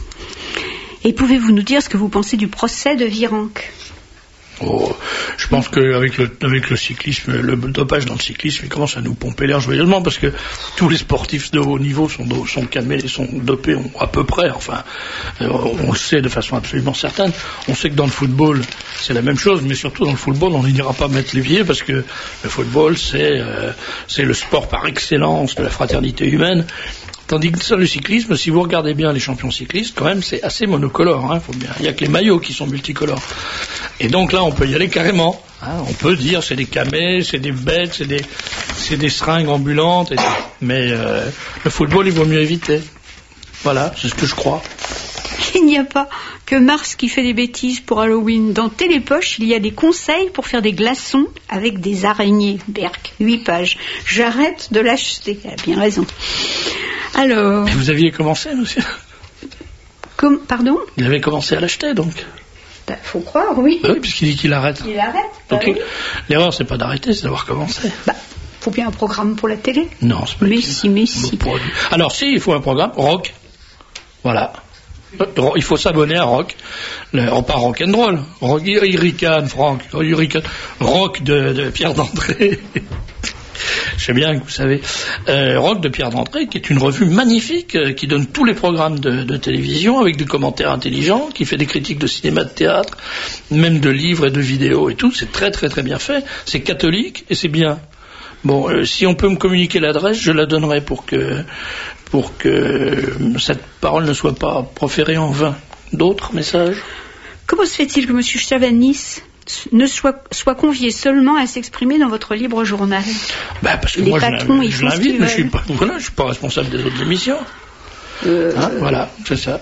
Et pouvez-vous nous dire ce que vous pensez du procès de Virenque? Oh, je pense qu'avec le, avec le cyclisme, le dopage dans le cyclisme, il commence à nous pomper l'air joyeusement, parce que tous les sportifs de haut niveau sont, sont camés, sont dopés à peu près, enfin, on le sait de façon absolument certaine. On sait que dans le football, c'est la même chose, mais surtout dans le football, on n'ira pas mettre l'évier, parce que le football, c'est, euh, c'est le sport par excellence de la fraternité humaine. Tandis que le cyclisme, si vous regardez bien les champions cyclistes, quand même, c'est assez monocolore. Hein, faut bien. Il n'y a que les maillots qui sont multicolores. Et donc là, on peut y aller carrément. Hein, on peut dire c'est des camés, c'est des bêtes, c'est des, c'est des seringues ambulantes. Et mais euh, le football, il vaut mieux éviter. Voilà, c'est ce que je crois. Il n'y a pas que Mars qui fait des bêtises pour Halloween. Dans Télépoche, il y a des conseils pour faire des glaçons avec des araignées. Berk, huit pages. J'arrête de l'acheter. Elle a bien raison. Alors... Mais vous aviez commencé, monsieur? Comme, pardon? Il avait commencé à l'acheter, donc. Ben, faut croire, oui. Ben oui, puisqu'il dit qu'il arrête. Il arrête. Donc, ben oui. L'erreur, c'est pas d'arrêter, c'est d'avoir commencé. Bah, faut bien un programme pour la télé. Non, c'est pas Mais si, mais si. Alors, si, il faut un programme, rock. Voilà. Il faut s'abonner à rock. Le, pas rock and roll. Rock, Hurricane, Franck. Hurricane. Rock de, de Pierre d'André. Je sais bien que vous savez, euh, Rock de Pierre d'Entrée, qui est une revue magnifique, euh, qui donne tous les programmes de, de télévision avec des commentaires intelligents, qui fait des critiques de cinéma, de théâtre, même de livres et de vidéos et tout. C'est très très très bien fait. C'est catholique et c'est bien. Bon, euh, si on peut me communiquer l'adresse, je la donnerai pour que pour que cette parole ne soit pas proférée en vain. D'autres messages? Comment se fait-il que M. Chavanis ne soit, soit convié seulement à s'exprimer dans votre libre journal? Bah parce que Les moi patrons, je, ils je font ce l'invite, qu'ils mais je suis veulent. pas, voilà, je suis pas responsable des autres émissions. Euh, Hein, voilà, c'est ça.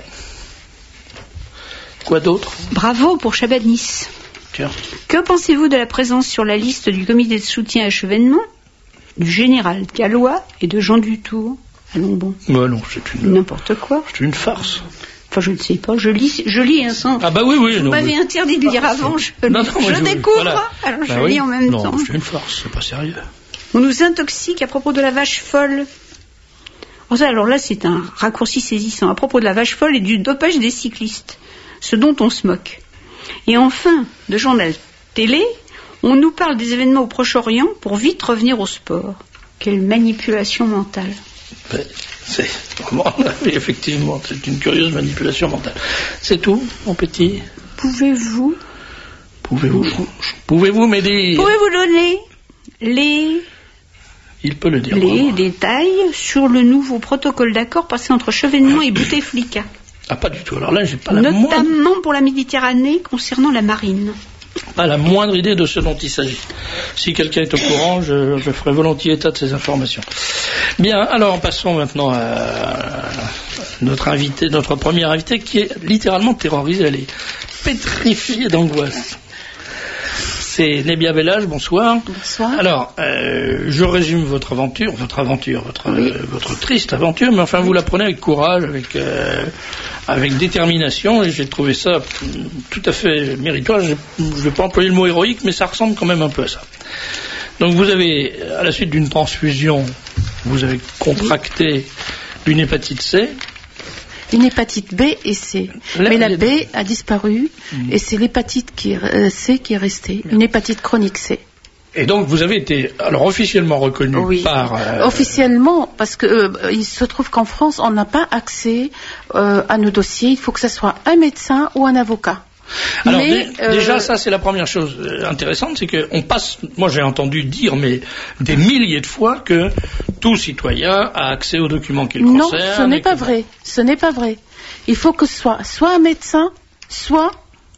Quoi d'autre? Bravo pour Chavanis. Tiens. Que pensez-vous de la présence sur la liste du comité de soutien à Chevènement du général Gallois et de Jean Dutour? Allons bon. Bah non, c'est une, N'importe quoi. c'est une farce. Enfin, je ne sais pas. Je lis, je lis un sens. Ah bah oui, oui. Vous non, m'avez mais- interdit de lire avant. Je, Non, non, je moi, je- découvre. voilà. Alors je Bah oui. lis en même non, temps. c'est une farce, c'est pas sérieux. On nous intoxique à propos de la vache folle. Oh, ça, alors là, c'est un raccourci saisissant. À propos de la vache folle et du dopage des cyclistes. Ce dont on se moque. Et enfin, de journal télé, on nous parle des événements au Proche-Orient pour vite revenir au sport. Quelle manipulation mentale. Ouais, c'est vraiment, effectivement, c'est une curieuse manipulation mentale. C'est tout, mon petit. Pouvez-vous, Pouvez-vous, pouvez-vous m'aider? pouvez-vous donner les, Il peut le dire. les vraiment. détails sur le nouveau protocole d'accord passé entre Chevènement et Bouteflika, Ah, pas du tout. Alors là, j'ai pas la moindre, notamment pour la Méditerranée concernant la marine? pas la moindre idée de ce dont il s'agit. Si quelqu'un est au courant, je, je ferai volontiers état de ces informations. Bien, alors passons maintenant à notre invité, notre premier invité, qui est littéralement terrorisé. Elle est pétrifiée d'angoisse. C'est Nebia Bellage, bonsoir. Bonsoir. Alors, euh, je résume votre aventure, votre aventure, votre, Oui. euh, votre triste aventure, mais enfin vous la prenez avec courage, avec, euh, avec détermination, et j'ai trouvé ça mm, tout à fait méritoire. Je ne vais pas employer le mot héroïque, mais ça ressemble quand même un peu à ça. Donc vous avez, à la suite d'une transfusion, vous avez contracté une hépatite C. Une hépatite B et C. Là, Mais la les- B a disparu et c'est l'hépatite qui est, euh, C qui est restée. Une hépatite chronique C. Et donc vous avez été alors officiellement reconnu Oui. par... euh, Officiellement, parce que euh, il se trouve qu'en France, on n'a pas accès euh, à nos dossiers. Il faut que ce soit un médecin ou un avocat. Alors Mais, dé- euh, déjà ça c'est la première chose euh, intéressante, c'est qu'on passe, moi j'ai entendu dire mais des milliers de fois que tout citoyen a accès aux documents qu'il Non, concerne. ce n'est et pas que- vrai. Ce n'est pas vrai. Il faut que ce soit soit un médecin, soit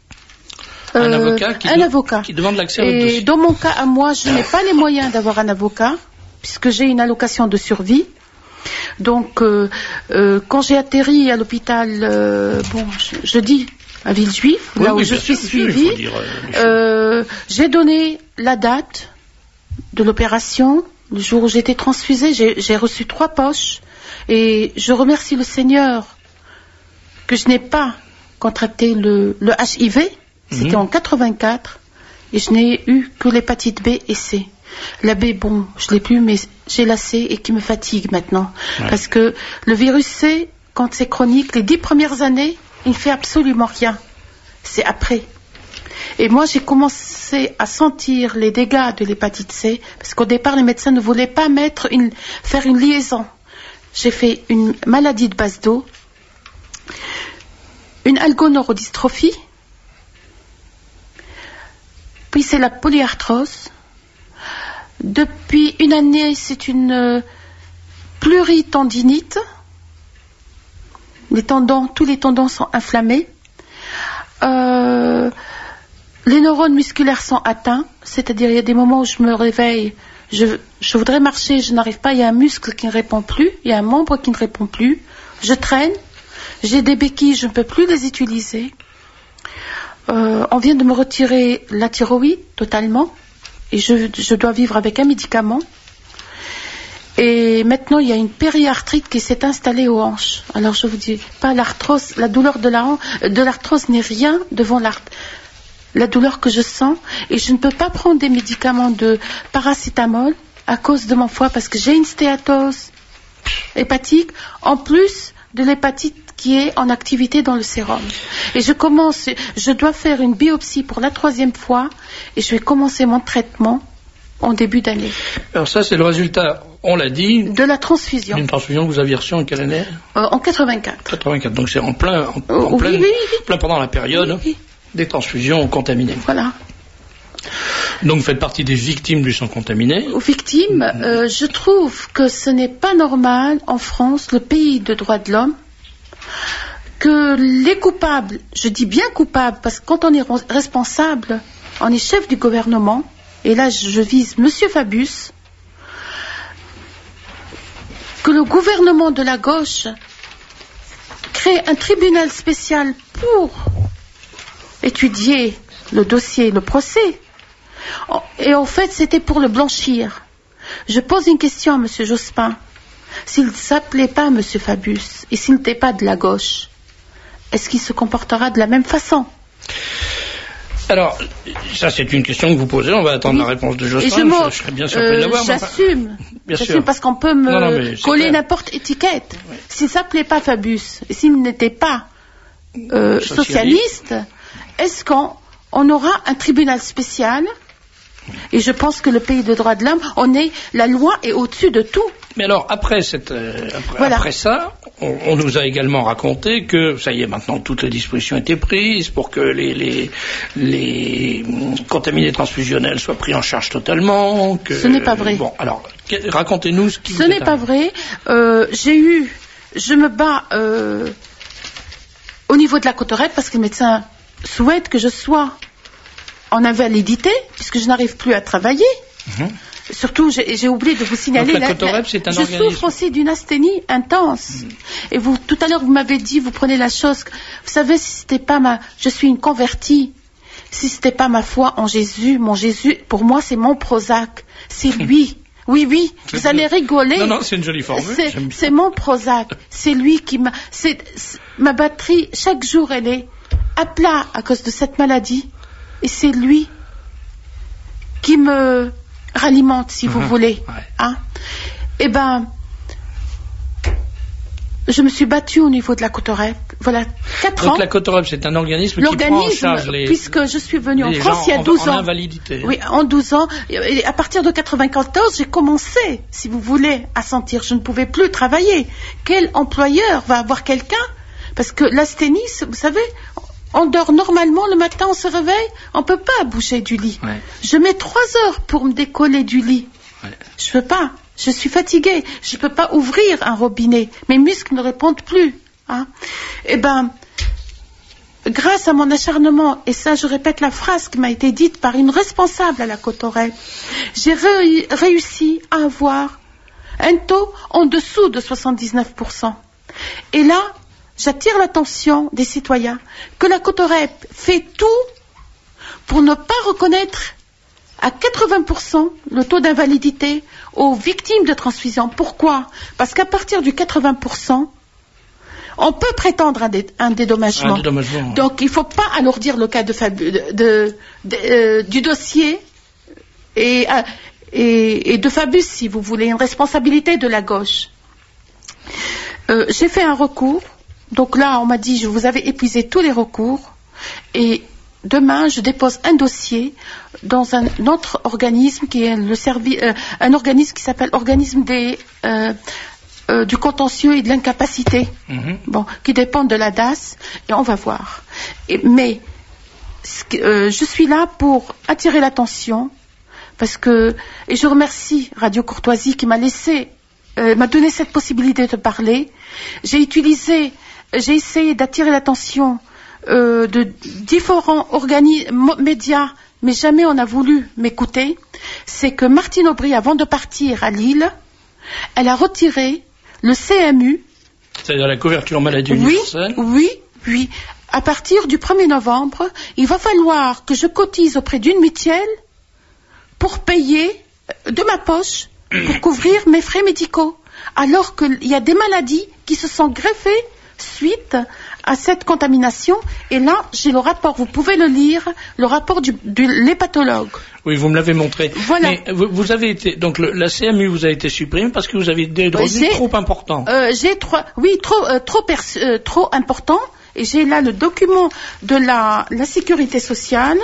Un euh, avocat qui, un do- avocat. qui demande l'accès à votre Et dossier. dans mon cas, à moi, je n'ai pas les moyens d'avoir un avocat, puisque j'ai une allocation de survie. Donc, euh, euh, quand j'ai atterri à l'hôpital, euh, bon, je, je dis à Villejuif, Oui, là où oui, je bien suis sûr, bien sûr, il suivie, faut dire, euh, les choses. euh, j'ai donné la date de l'opération, le jour où j'ai été transfusée. J'ai, j'ai reçu trois poches, et je remercie le Seigneur que je n'ai pas contracté le, le H I V. C'était Mhm. en quatre-vingt-quatre et je n'ai eu que l'hépatite B et C. La B, bon, je l'ai plus, mais j'ai la C et qui me fatigue maintenant. Ouais. Parce que le virus C, quand c'est chronique, les dix premières années, il ne fait absolument rien. C'est après. Et moi, j'ai commencé à sentir les dégâts de l'hépatite C, parce qu'au départ, les médecins ne voulaient pas mettre une, faire une liaison. J'ai fait une maladie de base d'eau, une algoneurodystrophie, puis c'est la polyarthrose. Depuis une année, c'est une euh, pluritendinite. Les tendons, tous les tendons sont inflammés. Euh, les neurones musculaires sont atteints, c'est-à-dire il y a des moments où je me réveille, je, je voudrais marcher, je n'arrive pas, il y a un muscle qui ne répond plus, il y a un membre qui ne répond plus, je traîne, j'ai des béquilles, je ne peux plus les utiliser. Euh, on vient de me retirer la thyroïde totalement et je, je dois vivre avec un médicament. Et maintenant, il y a une périarthrite qui s'est installée aux hanches. Alors, je vous dis pas l'arthrose, la douleur de la han- de l'arthrose n'est rien devant l'art- la douleur que je sens. Et je ne peux pas prendre des médicaments de paracétamol à cause de mon foie parce que j'ai une stéatose hépatique, en plus de l'hépatite qui est en activité dans le sérum. Et je commence, je dois faire une biopsie pour la troisième fois et je vais commencer mon traitement en début d'année. Alors ça c'est le résultat on l'a dit. De la transfusion. Une transfusion que vous aviez reçue en quelle année? euh, En quatre-vingt-quatre. quatre-vingt-quatre, donc c'est en plein, en, euh, en oui, plein, oui, oui. plein pendant la période oui, oui. des transfusions contaminées. Voilà. Donc vous faites partie des victimes du sang contaminé. Aux victimes, euh, je trouve que ce n'est pas normal en France, le pays de droits de l'homme, que les coupables, je dis bien coupables, parce que quand on est responsable, on est chef du gouvernement, et là je vise Monsieur Fabius, que le gouvernement de la gauche crée un tribunal spécial pour étudier le dossier, le procès. Et en fait, c'était pour le blanchir. Je pose une question à Monsieur Jospin. S'il ne s'appelait pas Monsieur Fabius, et s'il n'était pas de la gauche, est-ce qu'il se comportera de la même façon? Alors, ça c'est une question que vous posez, on va attendre oui. la réponse de Jospin, je, je, je serais bien surpris euh, de l'avoir. J'assume, bien j'assume sûr. Parce qu'on peut me non, non, coller n'importe étiquette. Oui. S'il ne s'appelait pas Fabius, et s'il n'était pas euh, socialiste. socialiste, est-ce qu'on on aura un tribunal spécial? Et je pense que le pays de droits de l'homme, on est, la loi est au-dessus de tout. Mais alors, après, cette, euh, après, voilà. après ça, on, on nous a également raconté que, ça y est, maintenant, toutes les dispositions étaient prises pour que les, les, les contaminés transfusionnels soient pris en charge totalement. Que, ce n'est pas vrai. Bon, alors, racontez-nous ce qui Ce n'est pas vrai. Euh, j'ai eu, je me bats euh, au niveau de la Cauterets parce que le médecin souhaite que je sois en invalidité, puisque je n'arrive plus à travailler. Mmh. Surtout, j'ai, j'ai oublié de vous signaler, donc, la la, Cauterets, c'est un je organisme. souffre aussi d'une asthénie intense. Mmh. Et vous, tout à l'heure, vous m'avez dit, vous prenez la chose. Vous savez, si c'était pas ma, je suis une convertie. Si c'était pas ma foi en Jésus, mon Jésus, pour moi, c'est mon Prozac. C'est lui. Oui, oui, c'est vous allez rigoler. Non, non, c'est une jolie formule. C'est, c'est mon Prozac. C'est lui qui m'a, c'est, c'est, ma batterie, chaque jour, elle est à plat à cause de cette maladie. Et c'est lui qui me ralimente, si mmh, vous voulez. Ouais. Hein? Eh ben, je me suis battue au niveau de la Cauterets. Voilà, quatre ans. Donc la Cauterets, c'est un organisme qui prend en charge les... puisque je suis venue en les France il y a douze en, ans. En invalidité. Oui, en douze ans. Et à partir de quatre-vingt-quatorze, j'ai commencé, si vous voulez, à sentir. Je ne pouvais plus travailler. Quel employeur va avoir quelqu'un? Parce que l'asthénie, vous savez... On dort normalement, le matin on se réveille, on ne peut pas bouger du lit. Ouais. Je mets trois heures pour me décoller du lit. Ouais. Je ne peux pas, je suis fatiguée, je ne peux pas ouvrir un robinet. Mes muscles ne répondent plus. Hein. Eh bien, grâce à mon acharnement, et ça je répète la phrase qui m'a été dite par une responsable à la Cauterets, j'ai ré- réussi à avoir un taux en dessous de soixante-dix-neuf pour cent. Et là, j'attire l'attention des citoyens que la Cauterets fait tout pour ne pas reconnaître à quatre-vingts pour cent le taux d'invalidité aux victimes de transfusion. Pourquoi? Parce qu'à partir du quatre-vingts pour cent, on peut prétendre un, dé, un, dédommagement. un dédommagement. Donc il ne faut pas alourdir le cas de Fabu, de, de, de, euh, du dossier et, euh, et, et de Fabius, si vous voulez, une responsabilité de la gauche. Euh, j'ai fait un recours. Donc là, on m'a dit, je vous avais épuisé tous les recours et demain, je dépose un dossier dans un autre organisme qui est le servi, euh, un organisme qui s'appelle organisme des, euh, euh, du contentieux et de l'incapacité, mmh. bon, qui dépend de la D A S et on va voir. Et, mais euh, je suis là pour attirer l'attention parce que, et je remercie Radio Courtoisie qui m'a laissé, euh, m'a donné cette possibilité de parler. J'ai utilisé J'ai essayé d'attirer l'attention euh, de différents organismes, médias, mais jamais on a voulu m'écouter. C'est que Martine Aubry, avant de partir à Lille, elle a retiré le C M U. C'est-à-dire la couverture maladie oui, universelle. Oui, oui. À partir du premier novembre, il va falloir que je cotise auprès d'une mutuelle pour payer de ma poche, pour couvrir mes frais médicaux. Alors qu'il y a des maladies qui se sont greffées suite à cette contamination. Et là, j'ai le rapport, vous pouvez le lire, le rapport du, de l'hépatologue. Oui, vous me l'avez montré. Voilà. Mais vous, vous avez été, donc le, la C M U vous a été supprimée parce que vous avez des revenus j'ai, trop importants. Euh, j'ai trois, oui, trop, euh, trop, pers- euh, trop importants. Et j'ai là le document de la, la sécurité sociale.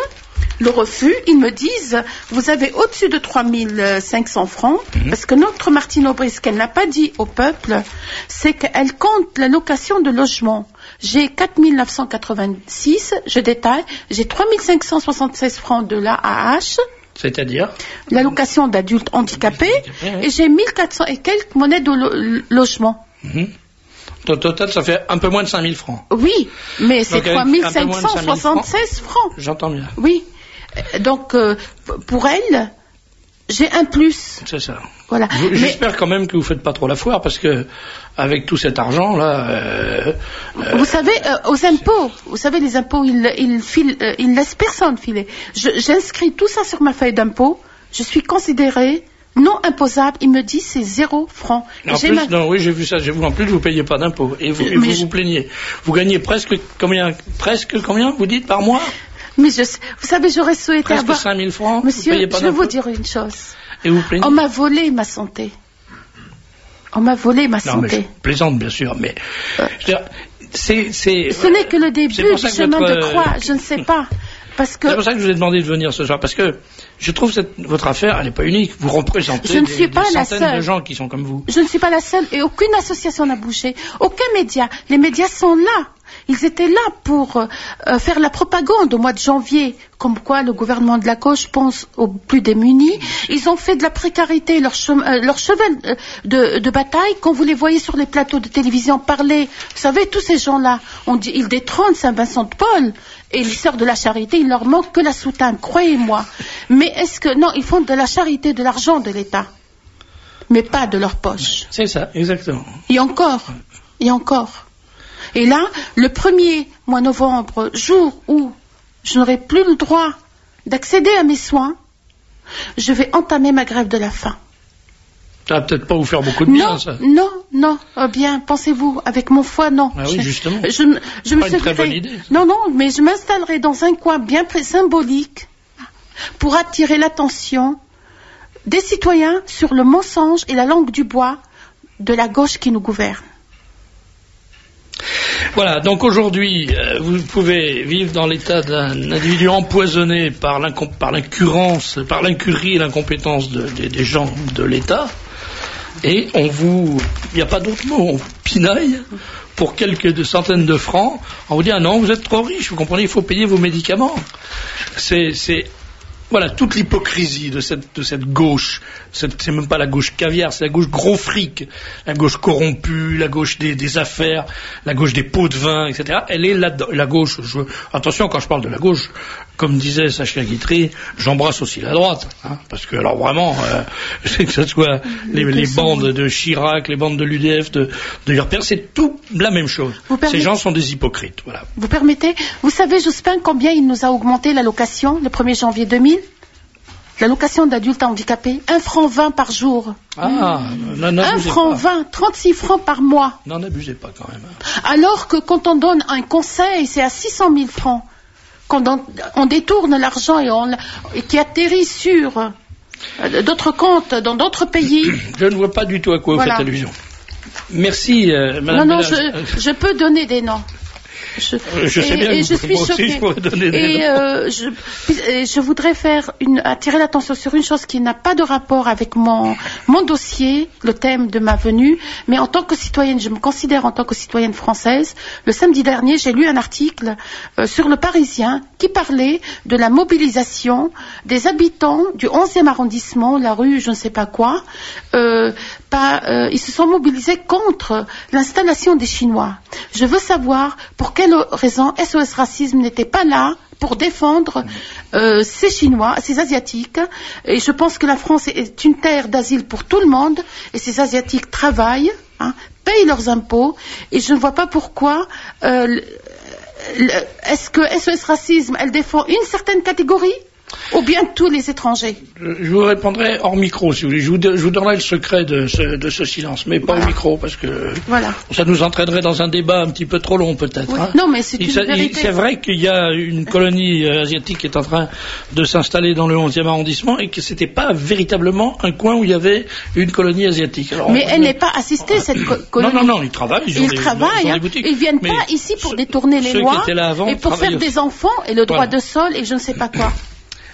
le refus, ils me disent, vous avez au-dessus de trois mille cinq cents francs, mmh. parce que notre Martine Aubry, ce qu'elle n'a pas dit au peuple, c'est qu'elle compte la location de logement. J'ai quatre mille neuf cent quatre-vingt-six, je détaille, j'ai trois mille cinq cent soixante-seize francs de l'A A H, c'est-à-dire l'allocation d'adultes handicapés, et j'ai mille quatre cents et quelques monnaies de lo- logement. Mmh. Au total, ça fait un peu moins de cinq mille francs. Oui, mais c'est trois mille cinq cent soixante-seize francs. J'entends bien. Oui. Donc, euh, pour elle, j'ai un plus. C'est ça. Voilà. Je, j'espère Mais, quand même que vous faites pas trop la foire, parce que avec tout cet argent là. Euh, euh, vous savez, euh, aux impôts, vous savez, les impôts, ils, ils filent, euh, ils laissent personne filer. Je, j'inscris tout ça sur ma feuille d'impôt. Je suis considérée non imposable. Il me dit c'est zéro franc. En plus, ma... non, oui, j'ai vu ça. J'ai vu en plus, vous payez pas d'impôts et vous, et vous, je... vous plaignez. Vous gagnez presque combien, presque combien vous dites par mois? Mais je, vous savez, j'aurais souhaité presque avoir... cinq mille francs. Monsieur, vous pas je vais vous dire une chose. Et vous plaignez? On m'a volé ma santé. On m'a volé ma non, santé. Mais je plaisante, bien sûr, mais... Euh, je veux dire, c'est, c'est, ce n'est que le début du chemin votre, de croix, je ne sais pas. Parce que... C'est pour ça que je vous ai demandé de venir ce soir, parce que je trouve cette, votre affaire, elle n'est pas unique. Vous représentez je ne des, suis pas des la centaines seule. de gens qui sont comme vous. Je ne suis pas la seule et aucune association n'a bougé. Aucun média. Les médias sont là. Ils étaient là pour euh, faire la propagande au mois de janvier, comme quoi le gouvernement de la gauche pense aux plus démunis. Ils ont fait de la précarité leur, che- euh, leur cheval euh, de, de bataille. Quand vous les voyez sur les plateaux de télévision parler, vous savez, tous ces gens-là, on dit, ils détrônent Saint-Vincent de Paul. Et les sœurs de la charité, il leur manque que la soutane, croyez-moi. Mais est-ce que... Non, ils font de la charité, de l'argent de l'État. Mais pas de leur poche. C'est ça, exactement. Et encore, et encore. Et là, le premier mois novembre, jour où je n'aurai plus le droit d'accéder à mes soins, je vais entamer ma grève de la faim. Ça va peut-être pas vous faire beaucoup de bien, non, ça. Non, non, euh, bien, pensez-vous, avec mon foie, non. Ah oui, justement. Je, je, je me pas une très bonne idée. Non, non, mais je m'installerai dans un coin bien très symbolique pour attirer l'attention des citoyens sur le mensonge et la langue du bois de la gauche qui nous gouverne. Voilà, donc aujourd'hui, euh, vous pouvez vivre dans l'état d'un individu empoisonné par, l'incom- par l'incurrence, par l'incurie et l'incompétence de, de, des gens de l'État, et on vous, il n'y a pas d'autre mot, on vous pinaille pour quelques centaines de francs, on vous dit, ah non, vous êtes trop riche, vous comprenez, il faut payer vos médicaments. C'est, c'est, voilà, toute l'hypocrisie de cette, de cette gauche. C'est, c'est même pas la gauche caviar, c'est la gauche gros fric, la gauche corrompue, la gauche des, des affaires, la gauche des pots de vin, et cetera. Elle est là, la gauche. Je, attention, quand je parle de la gauche, comme disait Sacha Guitry, j'embrasse aussi la droite, hein, parce que alors vraiment, euh, c'est que ce soit les, les bandes de Chirac, les bandes de l'U D F, de, de leur père, c'est tout la même chose. Ces gens sont des hypocrites. Voilà. Vous permettez? Vous savez, Jospin, combien il nous a augmenté l'allocation le premier janvier deux mille? L'allocation d'adultes handicapés, un franc vingt par jour. Ah, mmh. un franc vingt, trente-six francs par mois. N'en abusez pas quand même. Hein. Alors que quand on donne un conseil, c'est à six cent mille francs. Quand on, on détourne l'argent et, on, et qui atterrit sur euh, d'autres comptes dans d'autres pays. Je ne vois pas du tout à quoi voilà. vous faites allusion. Merci, euh, Madame. Non, non, je, je peux donner des noms. Je, je sais et, bien et que je suis moi choquée. Aussi, je pourrais donner des et euh, je, et je voudrais faire une, attirer l'attention sur une chose qui n'a pas de rapport avec mon, mon dossier, le thème de ma venue, mais en tant que citoyenne, je me considère en tant que citoyenne française. Le samedi dernier, j'ai lu un article euh, sur le Parisien qui parlait de la mobilisation des habitants du onzième arrondissement, la rue je ne sais pas quoi. Euh, pas, euh, ils se sont mobilisés contre l'installation des Chinois. Je veux savoir pour quelle raison S O S Racisme n'était pas là pour défendre euh, ces Chinois, ces Asiatiques. Et je pense que la France est une terre d'asile pour tout le monde. Et ces Asiatiques travaillent, hein, payent leurs impôts. Et je ne vois pas pourquoi... Euh, le, le, est-ce que S O S Racisme, elle défend une certaine catégorie ou bien tous les étrangers? Je vous répondrai hors micro, si vous voulez. Je vous, je vous donnerai le secret de ce, de ce silence, mais pas voilà. au micro, parce que voilà. ça nous entraînerait dans un débat un petit peu trop long, peut-être. Oui. Hein. Non, mais c'est une il, vérité. C'est vrai qu'il y a une colonie asiatique qui est en train de s'installer dans le onzième arrondissement et que c'était pas véritablement un coin où il y avait une colonie asiatique. Alors, mais on, elle on... n'est pas assistée, cette co- colonie. Non, non, non, ils travaillent. Ils, ils des, travaillent. ils, hein. Ils viennent mais pas ici pour détourner les lois avant, et pour faire aussi. des enfants et le droit voilà. de sol et je ne sais pas quoi.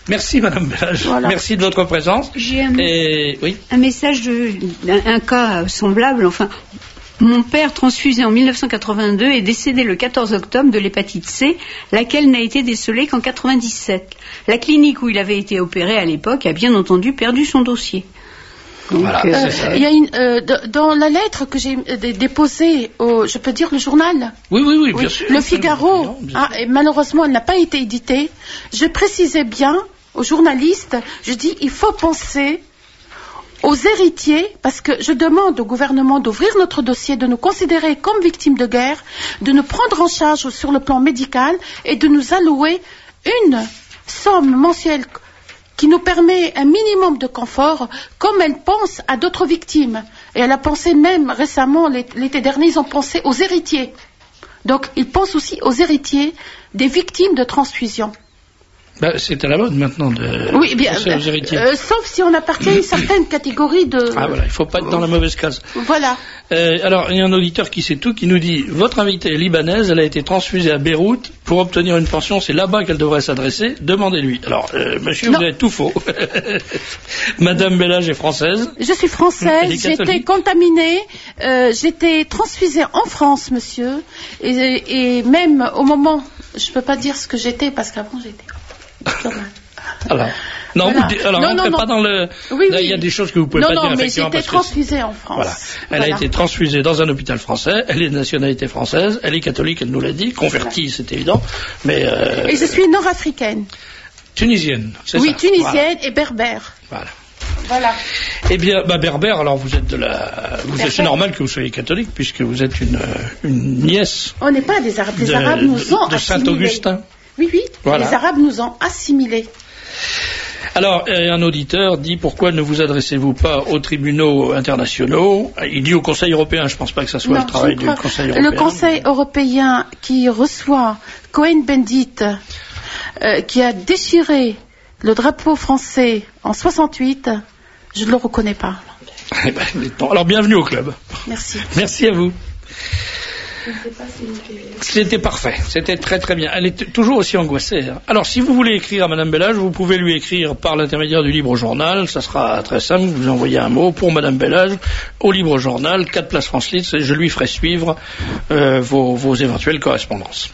Merci Madame Bellage. Voilà. Merci de votre présence. J'ai un, Et... oui. un message de, d'un un cas semblable. Enfin, mon père, transfusé en mille neuf cent quatre-vingt-deux, est décédé le quatorze octobre de l'hépatite C, laquelle n'a été décelée qu'en quatre-vingt-dix-sept. La clinique où il avait été opéré à l'époque a bien entendu perdu son dossier. Donc, voilà, euh, euh, il y a une, euh, de, dans la lettre que j'ai euh, déposée, au, je peux dire le journal. Oui, oui, oui, bien oui, sûr. Le Figaro, non, ah, et malheureusement, elle n'a pas été éditée. Je précisais bien aux journalistes, je dis, il faut penser aux héritiers, parce que je demande au gouvernement d'ouvrir notre dossier, de nous considérer comme victimes de guerre, de nous prendre en charge sur le plan médical et de nous allouer une somme mensuelle qui nous permet un minimum de confort, comme elle pense à d'autres victimes. Et elle a pensé même récemment, l'été dernier, ils ont pensé aux héritiers. Donc, ils pensent aussi aux héritiers des victimes de transfusion. Ben, c'est à la mode maintenant de oui, bien, penser aux héritiers. Euh, sauf si on appartient à une certaine catégorie de... Ah voilà, il ne faut pas être dans la mauvaise case. Voilà. Euh, alors, il y a un auditeur qui sait tout, qui nous dit, votre invitée est libanaise, elle a été transfusée à Beyrouth pour obtenir une pension, c'est là-bas qu'elle devrait s'adresser, demandez-lui. Alors, euh, monsieur, non. Vous avez tout faux. Madame Bellage est française. Je suis française, j'ai été contaminée, euh, j'ai été transfusée en France, monsieur, et, et même au moment, je ne peux pas dire ce que j'étais, parce qu'avant j'étais... Alors, non, voilà. vous, alors non, on ne non, pas dans le. Oui, là, il oui. y a des choses que vous pouvez non, pas non, dire. Non, mais effectivement, j'ai été transfusée en France. Voilà. Elle voilà. a été transfusée dans un hôpital français. Elle est de nationalité française. Elle est catholique, elle nous l'a dit. Convertie, voilà. C'est évident. Mais. Euh... Et je suis nord-africaine. Tunisienne, c'est oui, ça. Oui, tunisienne voilà. Et berbère. Voilà. Voilà. Eh bien, bah, berbère, alors vous êtes de la. Vous êtes, c'est normal que vous soyez catholique, puisque vous êtes une, une nièce. On n'est pas des Arabes. Les de, Arabes nous de, ont de Saint-Augustin. Oui, oui. Voilà. Les Arabes nous ont assimilés. Alors, un auditeur dit pourquoi ne vous adressez-vous pas aux tribunaux internationaux? Il dit au Conseil européen, je ne pense pas que ça soit non, le travail du Conseil européen. Le Conseil européen qui reçoit Cohen-Bendit, euh, qui a déchiré le drapeau français en soixante-huit, je ne le reconnais pas. Eh ben, alors, bienvenue au club. Merci. Merci à vous. C'était parfait, c'était très très bien. Elle est toujours aussi angoissée. Hein. Alors, si vous voulez écrire à Madame Bellage, vous pouvez lui écrire par l'intermédiaire du Libre Journal. Ça sera très simple. Vous envoyez un mot pour Madame Bellage au Libre Journal, quatre places France Litz, et je lui ferai suivre euh, vos, vos éventuelles correspondances.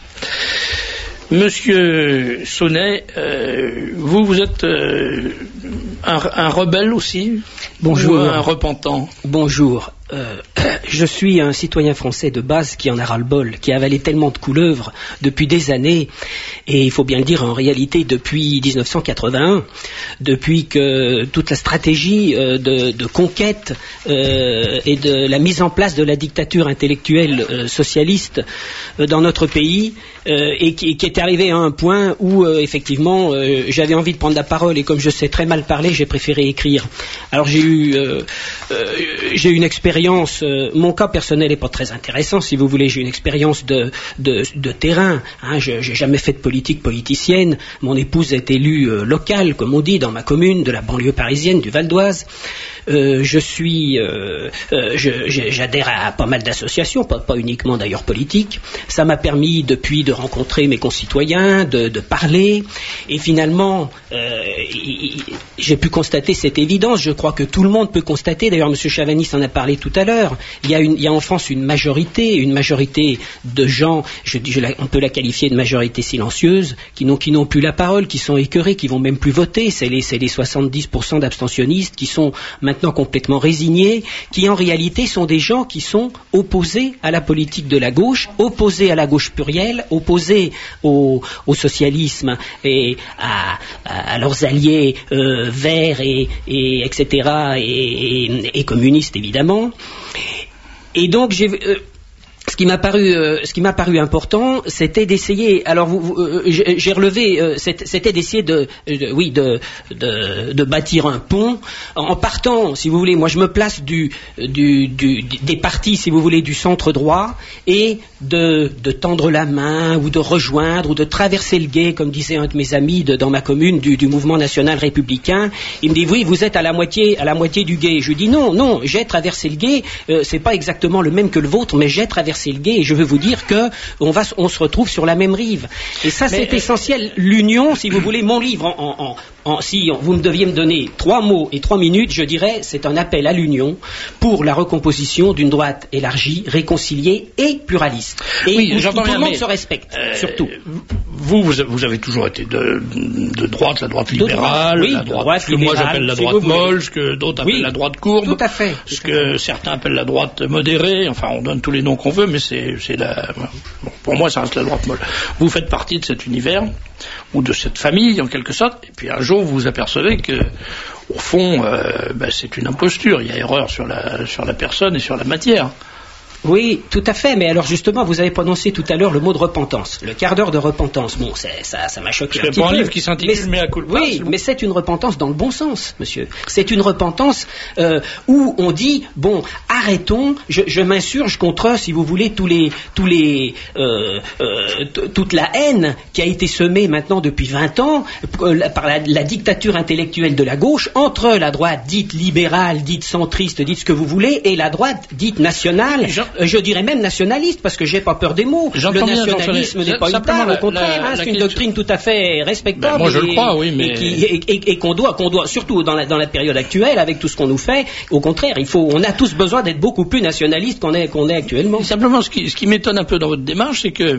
Monsieur Sonnet, euh, vous, vous êtes euh, un, un rebelle aussi? Bonjour. Ou un repentant? Bonjour. Euh, je suis un citoyen français de base qui en a ras-le-bol, qui a avalé tellement de couleuvres depuis des années, et il faut bien le dire en réalité depuis dix-neuf cent quatre-vingt-un, depuis que toute la stratégie euh, de, de conquête euh, et de la mise en place de la dictature intellectuelle euh, socialiste euh, dans notre pays, euh, et qui, qui est arrivée à un point où euh, effectivement euh, j'avais envie de prendre la parole, et comme je sais très mal parler, j'ai préféré écrire. Alors j'ai eu, euh, euh, j'ai eu une expérience. Euh, mon cas personnel n'est pas très intéressant, si vous voulez. J'ai une expérience de, de, de terrain. Hein, je n'ai jamais fait de politique politicienne. Mon épouse est élue euh, locale, comme on dit, dans ma commune, de la banlieue parisienne, du Val d'Oise. Euh, je suis, euh, euh, je, j'adhère à pas mal d'associations, pas, pas uniquement d'ailleurs politiques. Ça m'a permis depuis de rencontrer mes concitoyens, de, de parler, et finalement, euh, j'ai pu constater cette évidence. Je crois que tout le monde peut constater. D'ailleurs, M. Chavanis en a parlé tout à l'heure. Il y a, une, il y a en France une majorité, une majorité de gens. Je, je la, on peut la qualifier de majorité silencieuse, qui n'ont, qui n'ont plus la parole, qui sont écœurés, qui vont même plus voter. C'est les, c'est les soixante-dix pour cent d'abstentionnistes qui sont maintenant complètement résignés, qui en réalité sont des gens qui sont opposés à la politique de la gauche, opposés à la gauche plurielle, opposés au, au socialisme et à, à, à leurs alliés euh, verts et, et etc. et, et, et communistes évidemment. Et donc j'ai euh, Ce qui m'a paru, euh, ce qui m'a paru important, c'était d'essayer. Alors, vous, vous, euh, j'ai, j'ai relevé, euh, c'était, c'était d'essayer de, de, oui, de, de, de bâtir un pont en partant, si vous voulez. Moi, je me place du, du, du, des partis, si vous voulez, du centre droit, et de, de tendre la main ou de rejoindre ou de traverser le gué, comme disait un de mes amis de, dans ma commune du, du mouvement national républicain. Il me dit oui, vous êtes à la moitié, à la moitié du gué. Je lui dis non, non, j'ai traversé le gué. Euh, c'est pas exactement le même que le vôtre, mais j'ai traversé traverser le gué et je veux vous dire que on va, on se retrouve sur la même rive. Et ça, c'est Mais, essentiel. L'union, si vous voulez, mon livre, en, en, en, si vous me deviez me donner trois mots et trois minutes, je dirais c'est un appel à l'union pour la recomposition d'une droite élargie, réconciliée et pluraliste. Et oui, où, où j'entends tout bien, le monde mais, se respecte, euh, surtout. Vous, vous, vous avez toujours été de, de droite, la droite De droite, libérale, oui, la de droite, droite ce que moi libérale, j'appelle la si droite vous voulez. molle, ce que d'autres appellent Oui, la droite courbe, tout à fait, ce tout à que certains appellent la droite modérée, enfin on donne tous les noms qu'on veut, mais c'est, c'est la, bon, pour moi ça reste la droite molle. Vous faites partie de cet univers, ou de cette famille en quelque sorte, et puis un jour vous vous apercevez que, au fond, euh, ben, c'est une imposture, il y a erreur sur la, sur la personne et sur la matière. Oui, tout à fait, mais alors justement, vous avez prononcé tout à l'heure le mot de repentance. Le quart d'heure de repentance, bon, c'est, ça, ça m'a choqué C'est un petit pour peu. un livre qui s'intitule Mea culpa. Oui, mais c'est une repentance dans le bon sens, monsieur. C'est une repentance euh, où on dit, bon, arrêtons, je, je m'insurge contre, si vous voulez, tous les, tous les, euh, euh, t- toute la haine qui a été semée maintenant depuis vingt ans euh, par la, la dictature intellectuelle de la gauche entre la droite dite libérale, dite centriste, dite ce que vous voulez, et la droite dite nationale. Jean- Je dirais même nationaliste, parce que j'ai pas peur des mots. Le J'entends bien, nationalisme Jean-Soleil. n'est pas une Simplement, tare, la- au contraire, la- hein, la c'est une question- doctrine tout à fait respectable. Ben, moi, je et, le crois, oui, mais- et, qui- et- et- et qu'on doit, qu'on doit, surtout dans la, dans la période actuelle, avec tout ce qu'on nous fait, au contraire, il faut, on a tous besoin d'être beaucoup plus nationalistes qu'on est, qu'on est actuellement. Simplement, ce qui, ce qui m'étonne un peu dans votre démarche, c'est que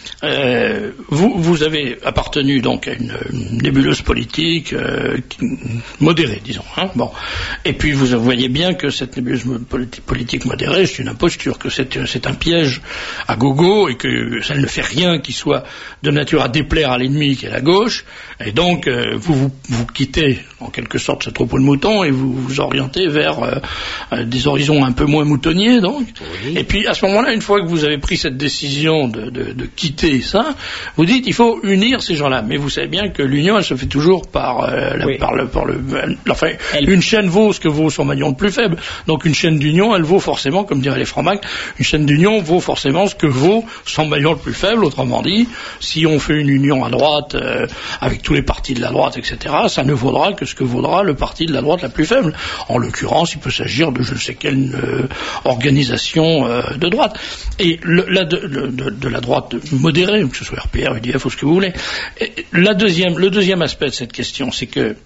Euh, vous, vous avez appartenu donc à une, une nébuleuse politique euh, qui- modérée, disons. Hein, bon. Et puis vous voyez bien que cette nébuleuse politi- politique modérée, c'est une imposture, que c'est, c'est un piège à gogo et que ça ne fait rien qui soit de nature à déplaire à l'ennemi qui est la gauche. Et donc euh, vous, vous vous quittez en quelque sorte ce troupeau de moutons et vous vous orientez vers euh, euh, des horizons un peu moins moutonniers. Donc. Oui. Et puis à ce moment-là, une fois que vous avez pris cette décision de, de, de quitter ça, vous dites il faut unir ces gens-là. Mais vous savez bien que l'union, elle se fait toujours par, euh, la, Oui. par le, par le, enfin, Elle- une chaîne vaut ce que vaut son maillon le plus faible. Donc une chaîne d'union, elle vaut forcément, comme diraient les francs-macs, une chaîne d'union vaut forcément ce que vaut son maillon le plus faible. Autrement dit, si on fait une union à droite euh, avec tous les partis de la droite, et cetera, ça ne vaudra que ce que vaudra le parti de la droite la plus faible. En l'occurrence, il peut s'agir de je ne sais quelle euh, organisation euh, de droite. Et le, la de, le- de, de la droite modérée, que ce soit R P R, U D F ou ce que vous voulez. Et la deuxième, le deuxième aspect de cette question, c'est que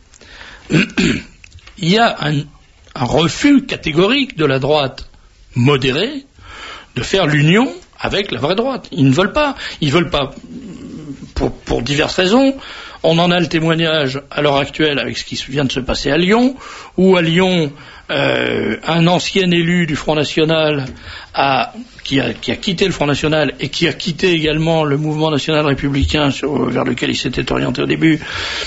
il y a un, un refus catégorique de la droite modérée de faire l'union avec la vraie droite. Ils ne veulent pas. Ils veulent pas pour, pour diverses raisons. On en a le témoignage à l'heure actuelle avec ce qui vient de se passer à Lyon, où à Lyon, euh, un ancien élu du Front National a, qui, a, qui a quitté le Front National et qui a quitté également le mouvement national républicain sur, vers lequel il s'était orienté au début,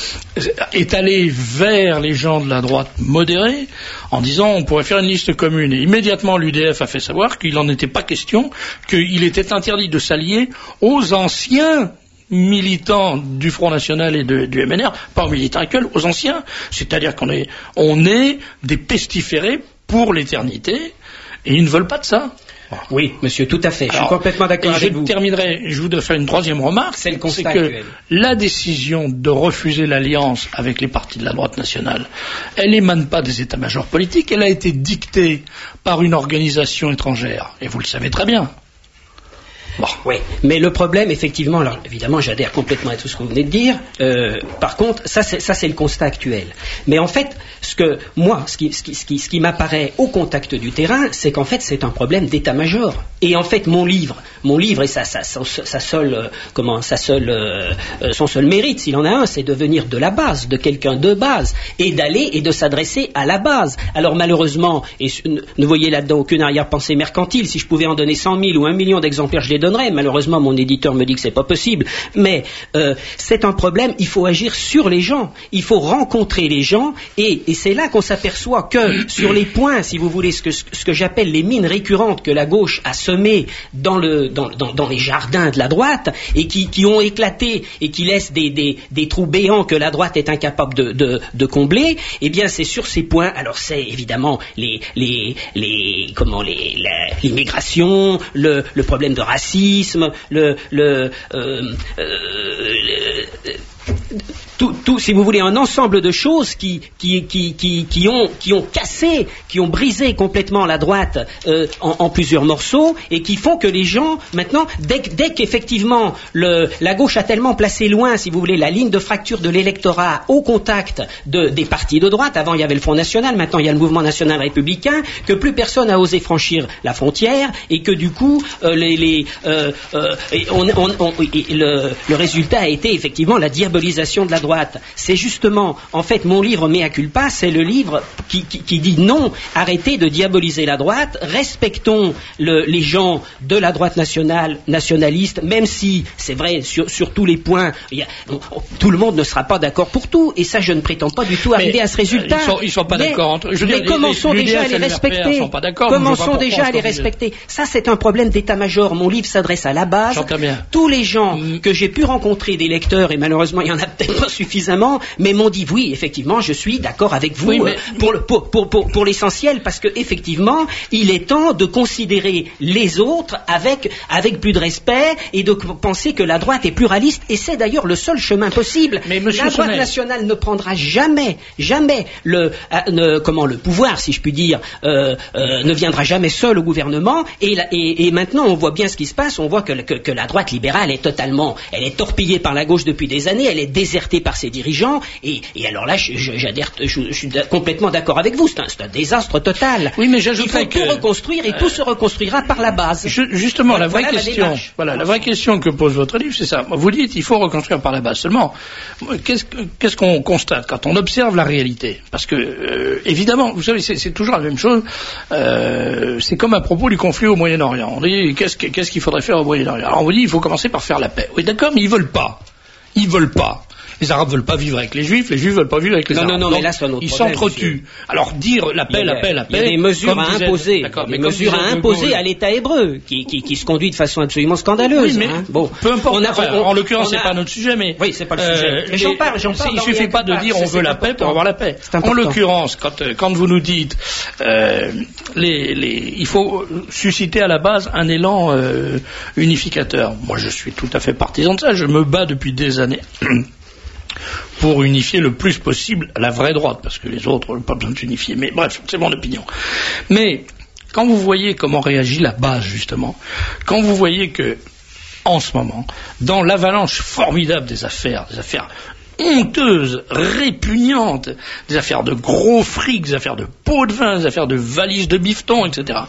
est allé vers les gens de la droite modérée en disant on pourrait faire une liste commune. Et immédiatement l'U D F a fait savoir qu'il n'en était pas question, qu'il était interdit de s'allier aux anciens militants du Front National et de, du M N R, pas aux militants actuels, aux anciens. C'est-à-dire qu'on est, on est des pestiférés pour l'éternité et ils ne veulent pas de ça. Oui, monsieur, tout à fait. Je Alors, suis complètement d'accord et avec je vous. terminerai, je voudrais faire une troisième remarque. C'est le constat que actuel. la décision de refuser l'alliance avec les partis de la droite nationale, elle n'émane pas des états-majors politiques, elle a été dictée par une organisation étrangère. Et vous le savez très bien. Bon. Oui, mais le problème, effectivement, alors évidemment, j'adhère complètement à tout ce que vous venez de dire. Euh, par contre, ça c'est, ça, c'est le constat actuel. Mais en fait, ce que moi, ce qui, ce qui, ce qui, ce qui m'apparaît au contact du terrain, c'est qu'en fait, c'est un problème d'état-major. Et en fait, mon livre, mon livre et sa, sa, sa, sa seule, euh, comment, sa seule, euh, euh, son seul mérite, s'il en a un, c'est de venir de la base, de quelqu'un de base, et d'aller et de s'adresser à la base. Alors malheureusement, et ne, ne voyez là-dedans aucune arrière-pensée mercantile. Si je pouvais en donner cent mille ou un million d'exemplaires, je les donnerais. Malheureusement, mon éditeur me dit que c'est pas possible. Mais euh, c'est un problème. Il faut agir sur les gens. Il faut rencontrer les gens. Et, et c'est là qu'on s'aperçoit que sur les points, si vous voulez, ce que, ce que j'appelle les mines récurrentes que la gauche a semées dans, le, dans, dans, dans les jardins de la droite et qui, qui ont éclaté et qui laissent des, des, des trous béants que la droite est incapable de, de, de combler. Eh bien, c'est sur ces points. Alors, c'est évidemment les, les, les, comment, les, la, l'immigration, le, le problème de racisme. Le, le, euh, euh, le, tout, tout, si vous voulez, un ensemble de choses qui, qui, qui, qui, qui, ont, qui ont cassé, qui ont brisé complètement la droite euh, en, en plusieurs morceaux et qui font que les gens, maintenant, dès, dès qu'effectivement le, la gauche a tellement placé loin, si vous voulez, la ligne de fracture de l'électorat au contact de, des partis de droite, avant il y avait le Front National, maintenant il y a le Mouvement National Républicain, que plus personne n'a osé franchir la frontière et que du coup, euh, les, les, euh, euh, on, on, on, le, le résultat a été effectivement la diabolisation de la droite. C'est justement, en fait, mon livre Mea culpa, c'est le livre qui, qui, qui dit non, arrêtez de diaboliser la droite, respectons le, les gens de la droite nationale, nationaliste, même si, c'est vrai, sur, sur tous les points, il y a, on, tout le monde ne sera pas d'accord pour tout, et ça, je ne prétends pas du tout arriver mais, à ce résultat. Ils sont, ils sont pas mais, d'accord entre eux. Je veux mais dire, commençons les, les, déjà les à les respecter. Sont pas d'accord, commençons déjà à les respecter. Ça, c'est un problème d'état-major. Mon livre s'adresse à la base. Tous les gens mm. que j'ai pu rencontrer, des lecteurs, et malheureusement, il y en a peut-être pas suffisamment, mais m'ont dit oui, effectivement, je suis d'accord avec vous oui, mais, euh, pour, pour, pour, pour, pour l'essentiel, parce que effectivement, il est temps de considérer les autres avec, avec plus de respect et de penser que la droite est pluraliste, et c'est d'ailleurs le seul chemin possible. Mais la droite Sonnet. nationale ne prendra jamais, jamais le, euh, ne, comment, le pouvoir, si je puis dire, euh, euh, ne viendra jamais seul au gouvernement, et, la, et, et maintenant on voit bien ce qui se passe, on voit que, que, que la droite libérale est totalement, elle est torpillée par la gauche depuis des années, elle est désertée par ses dirigeants, et, et alors là, je, je, j'adhère, je, je suis complètement d'accord avec vous, c'est un, c'est un désastre total. Oui, mais j'ajouterais Il faut que... tout reconstruire, et euh, tout se reconstruira par la base. Je, justement, voilà, la vraie voilà question, la voilà, la vraie question que pose votre livre, c'est ça. Vous dites, il faut reconstruire par la base. Seulement, qu'est-ce, qu'est-ce qu'on constate quand on observe la réalité? Parce que, euh, évidemment, vous savez, c'est, c'est toujours la même chose. Euh, c'est comme à propos du conflit au Moyen-Orient. On dit, qu'est-ce, qu'est-ce qu'il faudrait faire au Moyen-Orient? Alors on vous dit, il faut commencer par faire la paix. Oui, d'accord, mais ils veulent pas. Ils veulent pas. Les Arabes veulent pas vivre avec les Juifs, les Juifs veulent pas vivre avec les non, Arabes. Non, non, donc, mais là, c'est un autre ils problème, s'entretuent. Alors dire la paix, la paix, la paix. Il y a des mesures à imposer, d'accord, des mais mesures à imposer à l'État hébreu, qui, qui, qui se conduit de façon absolument scandaleuse. Oui, mais hein. Bon, peu importe. On a, enfin, on, en l'occurrence, c'est a... pas notre sujet, mais oui, c'est pas le euh, sujet. Mais j'en parle, j'en parle. Il suffit pas de dire on veut la paix pour avoir la paix. En l'occurrence, quand quand vous nous dites euh, les les, il faut susciter à la base un élan euh, unificateur. Moi, je suis tout à fait partisan de ça. Je me bats depuis des années pour unifier le plus possible la vraie droite, parce que les autres n'ont pas besoin de s'unifier. Mais bref, c'est mon opinion. Mais quand vous voyez comment réagit la base, justement, quand vous voyez que, en ce moment, dans l'avalanche formidable des affaires, des affaires honteuses, répugnantes, des affaires de gros fric, des affaires de pots de vin, des affaires de valises de bifton, et cetera,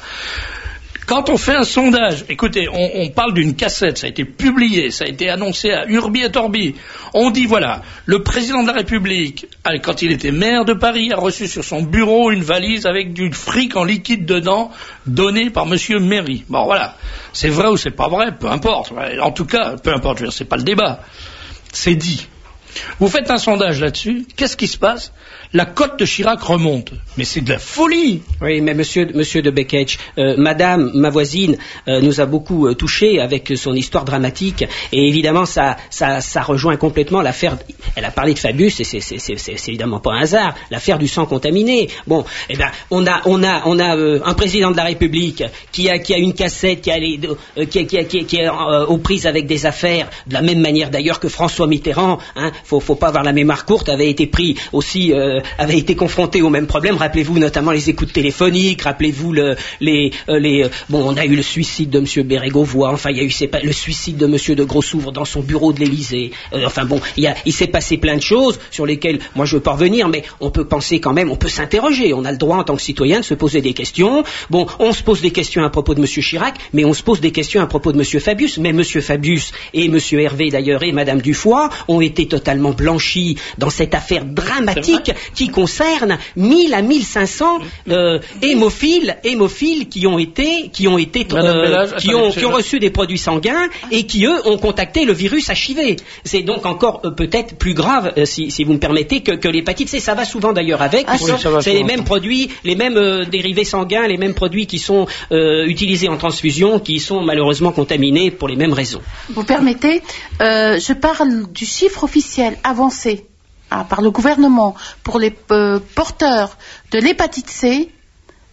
quand on fait un sondage, écoutez, on, on parle d'une cassette, ça a été publié, ça a été annoncé à Urbi et Orbi. On dit voilà, le président de la République, quand il était maire de Paris, a reçu sur son bureau une valise avec du fric en liquide dedans, donné par Monsieur Méry. Bon voilà, c'est vrai ou c'est pas vrai, peu importe. En tout cas, peu importe, je veux dire, c'est pas le débat. C'est dit. Vous faites un sondage là-dessus, qu'est-ce qui se passe? La cote de Chirac remonte. Mais c'est de la folie. Oui, mais monsieur, monsieur de Beketch, euh, madame, ma voisine, euh, nous a beaucoup euh, touché avec son histoire dramatique. Et évidemment, ça, ça, ça rejoint complètement l'affaire. Elle a parlé de Fabius, et c'est, c'est, c'est, c'est évidemment pas un hasard. L'affaire du sang contaminé. Bon, eh ben, on a, on a, on a euh, un président de la République qui a, qui a une cassette, qui a les, euh, qui, qui, qui, qui est euh, aux prises avec des affaires, de la même manière d'ailleurs que François Mitterrand. Hein, faut, faut pas avoir la mémoire courte. Avait été pris aussi. Euh, avait été confronté au même problème. Rappelez-vous notamment les écoutes téléphoniques, rappelez-vous le, les, euh, les, euh, bon, on a eu le suicide de Monsieur Bérégovoy, enfin, il y a eu c'est pas, le suicide de Monsieur de Grossouvre dans son bureau de l'Élysée. Euh, enfin bon, il, y a, il s'est passé plein de choses sur lesquelles, moi je veux pas revenir, mais on peut penser quand même, on peut s'interroger. On a le droit en tant que citoyen de se poser des questions. Bon, on se pose des questions à propos de Monsieur Chirac, mais on se pose des questions à propos de Monsieur Fabius. Mais Monsieur Fabius et Monsieur Hervé d'ailleurs et Madame Dufoy ont été totalement blanchis dans cette affaire dramatique qui concerne mille à mille cinq cents euh, hémophiles, hémophiles qui ont été, qui ont été, euh, Bellage, qui, ont, qui ont reçu des produits sanguins et qui eux ont contacté le virus H I V. C'est donc encore euh, peut-être plus grave, euh, si, si vous me permettez, que, que l'hépatite C. Ça va souvent d'ailleurs avec. Ah, oui, c'est les mêmes produits, les mêmes euh, dérivés sanguins, les mêmes produits qui sont euh, utilisés en transfusion, qui sont malheureusement contaminés pour les mêmes raisons. Vous permettez, euh, je parle du chiffre officiel avancé par le gouvernement pour les euh, porteurs de l'hépatite C,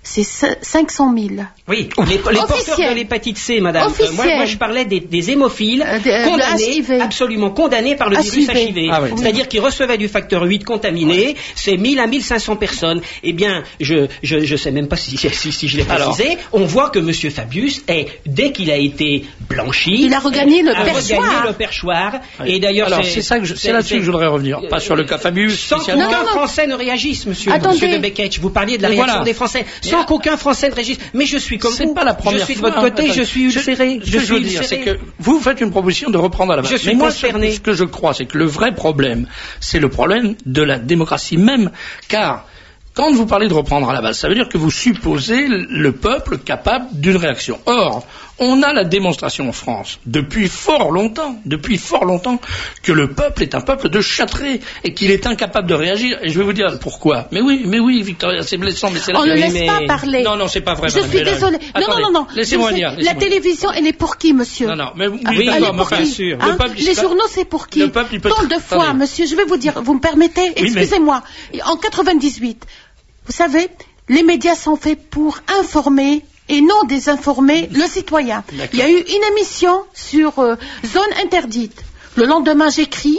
c'est cinq cent mille. Oui, les, les porteurs de l'hépatite C, madame. Euh, moi, moi, je parlais des, des hémophiles euh, de, condamnés, de absolument condamnés par le H I V. Virus H I V. Ah, oui. C'est-à-dire qu'ils recevaient du facteur huit contaminé, ouais. C'est mille à mille cinq cents personnes. Eh bien, je je, je sais même pas si, si, si je l'ai précisé, alors, on voit que M. Fabius, est, dès qu'il a été blanchi, il a regagné le a perchoir. Regagné le perchoir. Oui. Et d'ailleurs, alors, c'est, c'est, c'est, c'est là-dessus que je voudrais revenir. Pas sur le cas Fabius. Sans qu'aucun Français ne réagisse, monsieur, monsieur de Becketch. Vous parliez de la réaction voilà. des Français. Sans qu'aucun Français ne réagisse. Mais je suis comme c'est vous. Pas la première je suis de fois, votre côté, hein, je suis ulcéré. Je, je, je suis ulcéré. Dire, c'est que vous faites une proposition de reprendre à la base. Je suis mais moi, concerné. Ce que je crois, c'est que le vrai problème, c'est le problème de la démocratie même, car quand vous parlez de reprendre à la base, ça veut dire que vous supposez le peuple capable d'une réaction. Or, on a la démonstration en France, depuis fort longtemps, depuis fort longtemps, que le peuple est un peuple de châtrés et qu'il est incapable de réagir. Et je vais vous dire pourquoi. Mais oui, mais oui, Victoria, c'est blessant, mais c'est la On ne laisse mais... pas parler. Non, non, c'est pas vrai. Je suis désolée. Non, non, non, non. Laissez-moi dire. Laissez-moi la télévision, dire. Elle est pour qui, monsieur? Non, non, mais oui, ah, d'accord, mais enfin, sûr. Hein? Les journaux, c'est pour qui? Le peuple, il peut... Tant de fois, attendez. Monsieur, je vais vous dire, vous me permettez? Oui, excusez-moi. Mais... En quatre-vingt-dix-huit, vous savez, les médias sont faits pour informer et non désinformer le citoyen. D'accord. Il y a eu une émission sur euh, zone interdite. Le lendemain, j'écris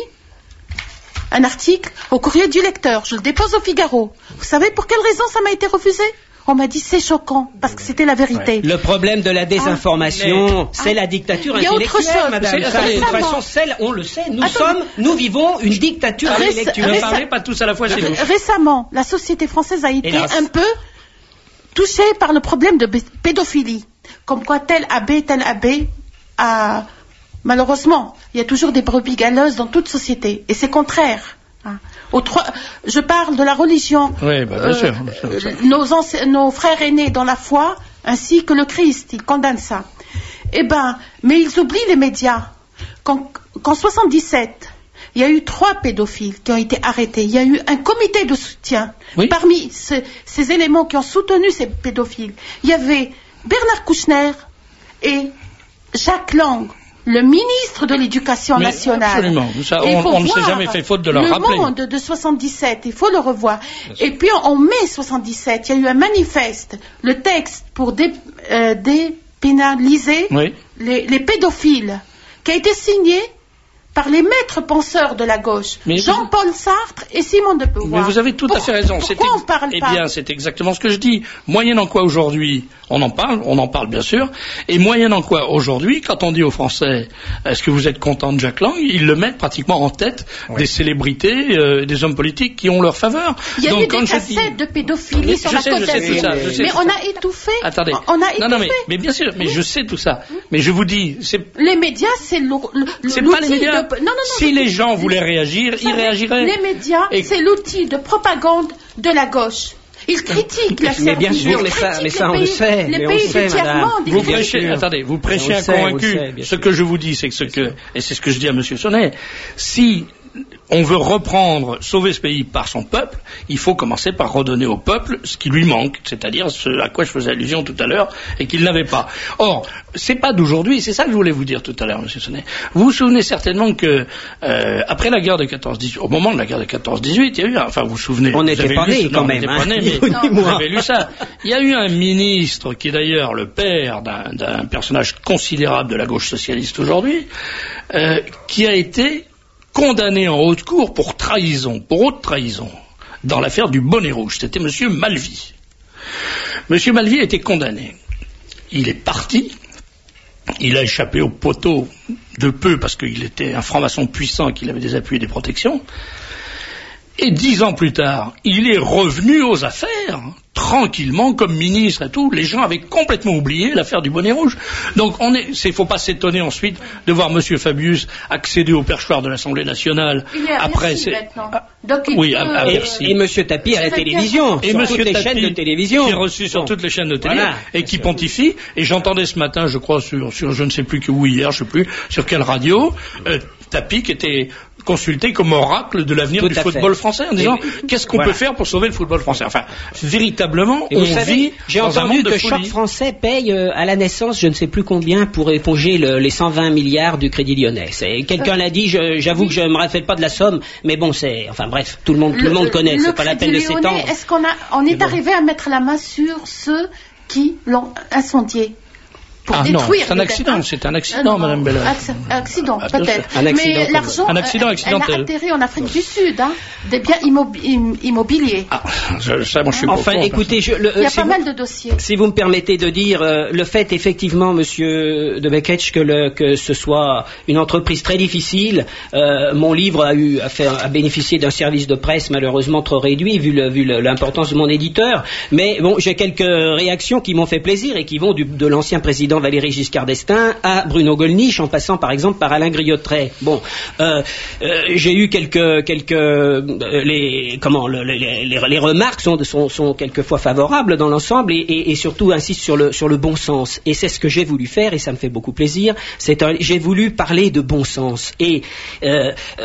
un article au courrier du lecteur. Je le dépose au Figaro. Vous savez pour quelle raison ça m'a été refusé? On m'a dit c'est choquant, parce que c'était la vérité. Ouais. Le problème de la désinformation, ah, c'est ah, la dictature intellectuelle, autre chose, madame. De toute façon, celle, on le sait, nous Attends, sommes, nous vivons une dictature réc- intellectuelle. Ne parlez pas tous à la fois chez vous. Récemment, la société française a été Hélas. un peu touchée par le problème de pédophilie. Comme quoi tel abbé, tel abbé a... Malheureusement, il y a toujours des brebis galeuses dans toute société. Et c'est contraire. Hein. Aux trois, je parle de la religion. Oui, bah, bien euh, sûr, bien sûr. Nos, anci- nos frères aînés dans la foi, ainsi que le Christ, ils condamnent ça. Eh ben, mais ils oublient les médias. Qu'en, qu'en soixante-dix-sept, il y a eu trois pédophiles qui ont été arrêtés. Il y a eu un comité de soutien. Oui. Parmi ce, ces éléments qui ont soutenu ces pédophiles, il y avait Bernard Kouchner et Jacques Lang, le ministre de l'Éducation Mais nationale. Absolument. Ça, on, on ne s'est jamais fait faute de le rappeler. Le monde de soixante-dix-sept, il faut le revoir. Et puis en mai soixante-dix-sept, il y a eu un manifeste, le texte pour dé, euh, dépénaliser oui. les, les pédophiles, qui a été signé par les maîtres penseurs de la gauche, mais Jean-Paul vous... Sartre et Simone de Beauvoir. Mais vous avez tout pour, à fait raison. Pourquoi c'est on ex... parle eh pas bien, c'est exactement ce que je dis. Moyennant quoi aujourd'hui, on en parle, on en parle bien sûr, et moyennant quoi aujourd'hui, quand on dit aux Français, est-ce que vous êtes content de Jacques Lang, ils le mettent pratiquement en tête oui. des célébrités, euh, des hommes politiques qui ont leur faveur. Il y a Donc, eu quand des je cassettes dis... de pédophilie sur je la sais, Côte d'Azur. Mais on a étouffé. Attendez. On a étouffé. Non, non, mais, mais bien sûr, mais oui. je sais tout ça. Mais je vous dis, c'est... Les médias, c'est le, le, c'est pas les médias. De... Non, non, non. Si les gens voulaient réagir, ils réagiraient. Les médias, et... c'est l'outil de propagande de la gauche. Ils critiquent la Serbie. Mais bien sûr, mais ça, mais ça on le sait. Les mais pays on sait, du tiers-monde. Vous prêchez, attendez, vous prêchez un convaincu. Ce que je vous dis, c'est que ce que, et c'est ce que je dis à M. Sonnet, si on veut reprendre, sauver ce pays par son peuple, il faut commencer par redonner au peuple ce qui lui manque, c'est-à-dire ce à quoi je faisais allusion tout à l'heure et qu'il n'avait pas. Or, c'est pas d'aujourd'hui, c'est ça que je voulais vous dire tout à l'heure, M. Sonnet. Vous vous souvenez certainement que euh, après la guerre de quatorze dix-huit, au moment de la guerre de quatorze dix-huit, il y a eu, un, enfin vous vous souvenez, on n'était pas nés quand même, on hein. pas nés, mais vous avez lu ça. Il y a eu un ministre qui est d'ailleurs le père d'un, d'un personnage considérable de la gauche socialiste aujourd'hui, euh, qui a été condamné en haute cour pour trahison, pour haute trahison, dans l'affaire du bonnet rouge. C'était M. Malvy. M. Malvy a été condamné. Il est parti. Il a échappé au poteau de peu parce qu'il était un franc-maçon puissant et qu'il avait des appuis et des protections. Et dix ans plus tard, il est revenu aux affaires, tranquillement, comme ministre et tout. Les gens avaient complètement oublié l'affaire du bonnet rouge. Donc, on est, c'est, faut pas s'étonner ensuite de voir M. Fabius accéder au perchoir de l'Assemblée nationale. Il est à après, Bercy, c'est, maintenant. Ah, Donc, il oui, peut... à, à et, Bercy. Et M. Tapie à la télévision. Et sur M. toutes les Tapie, chaînes de télévision. qui est reçu sur bon. toutes les chaînes de télé, voilà, et qui pontifie. Et j'entendais ce matin, je crois, sur, sur je ne sais plus que où hier, je sais plus, sur quelle radio, euh, Tapie qui était consulté comme oracle de l'avenir Tout du à football fait. français en disant Et- qu'est-ce qu'on voilà. peut faire pour sauver le football français. Enfin, véritablement, Et on vous savez, vit j'ai dans un entendu monde de que chaque folie. Français paye euh, à la naissance, je ne sais plus combien, pour éponger le- les cent vingt milliards du Crédit Lyonnais. C'est- Quelqu'un l'a dit, je- j'avoue que je me rappelle pas de la somme, mais bon, c'est, enfin bref, tout le monde, tout le, monde connaît, c'est pas la peine de Crédit Lyonnais, s'étendre. Est-ce qu'on a, on est bon. arrivé à mettre la main sur ceux qui l'ont incendié pour Ah non, détruire c'est un les- accident, hein c'est un Ah accident, non, Madame Bellage. acc- Accident, Ah, bien peut-être. sûr. Un accident, Mais comme- l'argent, un accident euh, accidentel. elle a atterri en Afrique du Sud, hein, des biens immobi- im- immobiliers. Ah, je- ça, moi, je suis pas au Enfin, courant, écoutez, je, le, Il y a si pas vous- mal de dossiers. Si vous me permettez de dire, euh, le fait effectivement, Monsieur de Beketch, que, le, que ce soit une entreprise très difficile, euh, mon livre a eu a, fait, a bénéficié d'un service de presse malheureusement trop réduit vu, le, vu le- l'importance de mon éditeur. Mais bon, j'ai quelques réactions qui m'ont fait plaisir et qui vont du, de l'ancien président Valéry Giscard d'Estaing à Bruno Gollnisch, en passant par exemple par Alain Griottret. Bon, euh, euh, j'ai eu quelques quelques euh, les comment le- les, les, les remarques sont, sont sont quelquefois favorables dans l'ensemble et, et, et surtout insistent sur le sur le bon sens. Et c'est ce que j'ai voulu faire et ça me fait beaucoup plaisir. C'est un, j'ai voulu parler de bon sens et euh, euh,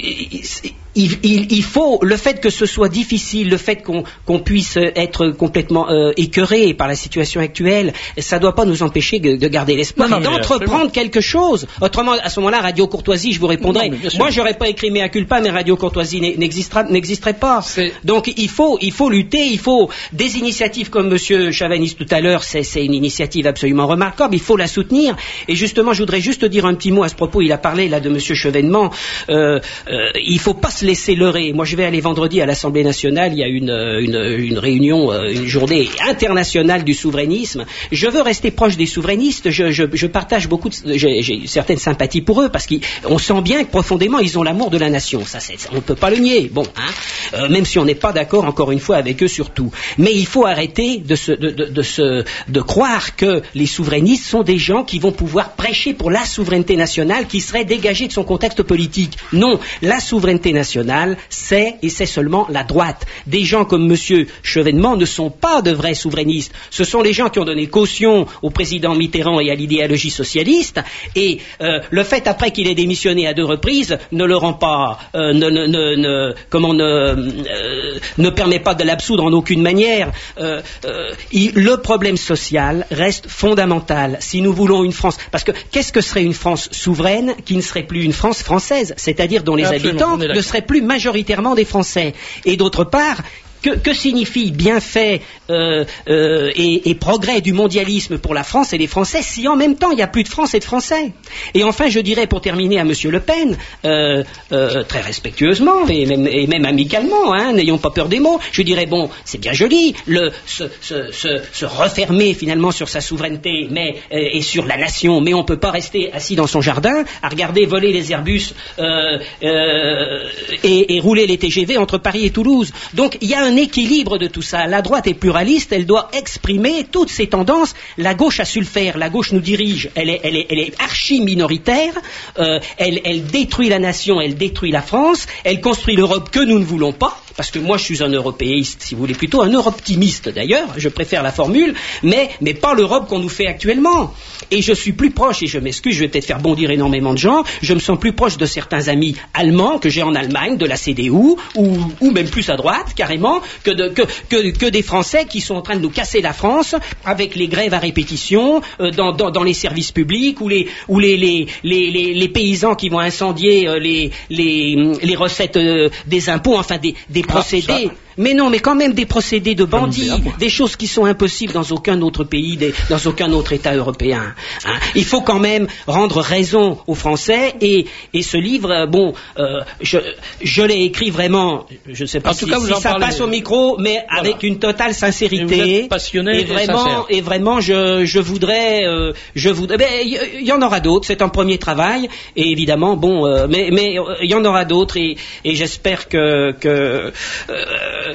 il, il, il faut le fait que ce soit difficile, le fait qu'on qu'on puisse être complètement euh, écœuré par la situation actuelle, ça ne doit pas nous empêcher de, de garder l'espoir Non, et non, mais absolument. d'entreprendre quelque chose. Autrement, à ce moment-là, Radio Courtoisie, je vous répondrai. Non, mais bien sûr. Moi, j'aurais pas écrit Mea culpa, mais Radio Courtoisie n'e- n'existera- n'existerait pas. C'est- Donc, il faut, il faut lutter, il faut des initiatives comme Monsieur Chavanis tout à l'heure. C'est, c'est une initiative absolument remarquable. Il faut la soutenir. Et justement, je voudrais juste dire un petit mot à ce propos. Il a parlé là de Monsieur Chevènement. Euh, euh, il faut pas se laisser leurrer. Moi, je vais aller vendredi à l'Assemblée nationale. Il y a une, une, une réunion, euh, une journée internationale du souverainisme. Je veux rester proche des souverainistes. Je, je, je partage beaucoup. De, j'ai, j'ai certaines sympathies pour eux parce qu'on sent bien que profondément ils ont l'amour de la nation. Ça, c'est, on ne peut pas le nier. Bon, hein, euh, même si on n'est pas d'accord encore une fois avec eux sur tout. Mais il faut arrêter de se, de, de, de se, de croire que les souverainistes sont des gens qui vont pouvoir prêcher pour la souveraineté nationale qui serait dégagée de son contexte politique. Non, la souveraineté nationale, c'est et c'est seulement la droite. Des gens comme Monsieur Chevènement ne sont pas de vrais souverainistes. Ce sont les gens qui ont donné caution au président Mitterrand et à l'idéologie socialiste. Et euh, le fait après qu'il ait démissionné à deux reprises ne le rend pas, euh, ne, ne, ne, ne, comment ne, euh, ne permet pas de l'absoudre en aucune manière. Euh, euh, il, le problème social reste fondamental. Si nous voulons une France, parce que qu'est-ce que serait une France souveraine qui ne serait plus une France française, c'est-à-dire dont les Absolument, habitants on est ne d'accord. seraient plus majoritairement des Français. Et d'autre part, que, que signifie bienfait euh, euh, et, et progrès du mondialisme pour la France et les Français si en même temps il n'y a plus de France et de Français? Et enfin, je dirais pour terminer à Monsieur Le Pen, euh, euh, très respectueusement et même, et même amicalement, hein, n'ayons pas peur des mots, je dirais bon, c'est bien joli, le, se, se, se, se refermer finalement sur sa souveraineté mais, euh, et sur la nation, mais on ne peut pas rester assis dans son jardin à regarder voler les Airbus euh, euh, et, et rouler les T G V entre Paris et Toulouse. Donc il y a un équilibre de tout ça. La droite est pluraliste, elle doit exprimer toutes ces tendances. La gauche a su le faire, la gauche nous dirige, elle est, elle est, elle est archi minoritaire, euh, elle, elle détruit la nation, elle détruit la France, elle construit l'Europe que nous ne voulons pas, parce que moi je suis un européiste, si vous voulez, plutôt un europtimiste d'ailleurs, je préfère la formule, mais, mais pas l'Europe qu'on nous fait actuellement. Et je suis plus proche, et je m'excuse, je vais peut-être faire bondir énormément de gens, je me sens plus proche de certains amis allemands que j'ai en Allemagne, de la C D U, ou, ou même plus à droite, carrément, que, de, que, que, que des Français qui sont en train de nous casser la France avec les grèves à répétition, euh, dans, dans, dans les services publics, ou les, ou les, les, les, les, les paysans qui vont incendier euh, les, les, les recettes euh, des impôts, enfin des, des procédés. ça. Mais non, mais quand même des procédés de bandits, bien, moi. des choses qui sont impossibles dans aucun autre pays, des, dans aucun autre État européen. Hein. Il faut quand même rendre raison aux Français et, et ce livre, euh, bon, euh, je, je l'ai écrit vraiment, je ne sais pas En si, tout cas, vous si en ça parlez. passe au micro, mais Voilà. avec une totale Et sincérité. vous êtes passionné et vraiment, sincère. et vraiment, je, je voudrais, euh, je voudrais, ben, il y, y en aura d'autres. C'est un premier travail, et évidemment, bon, euh, mais, mais euh, il y en aura d'autres, et, et j'espère que, que euh,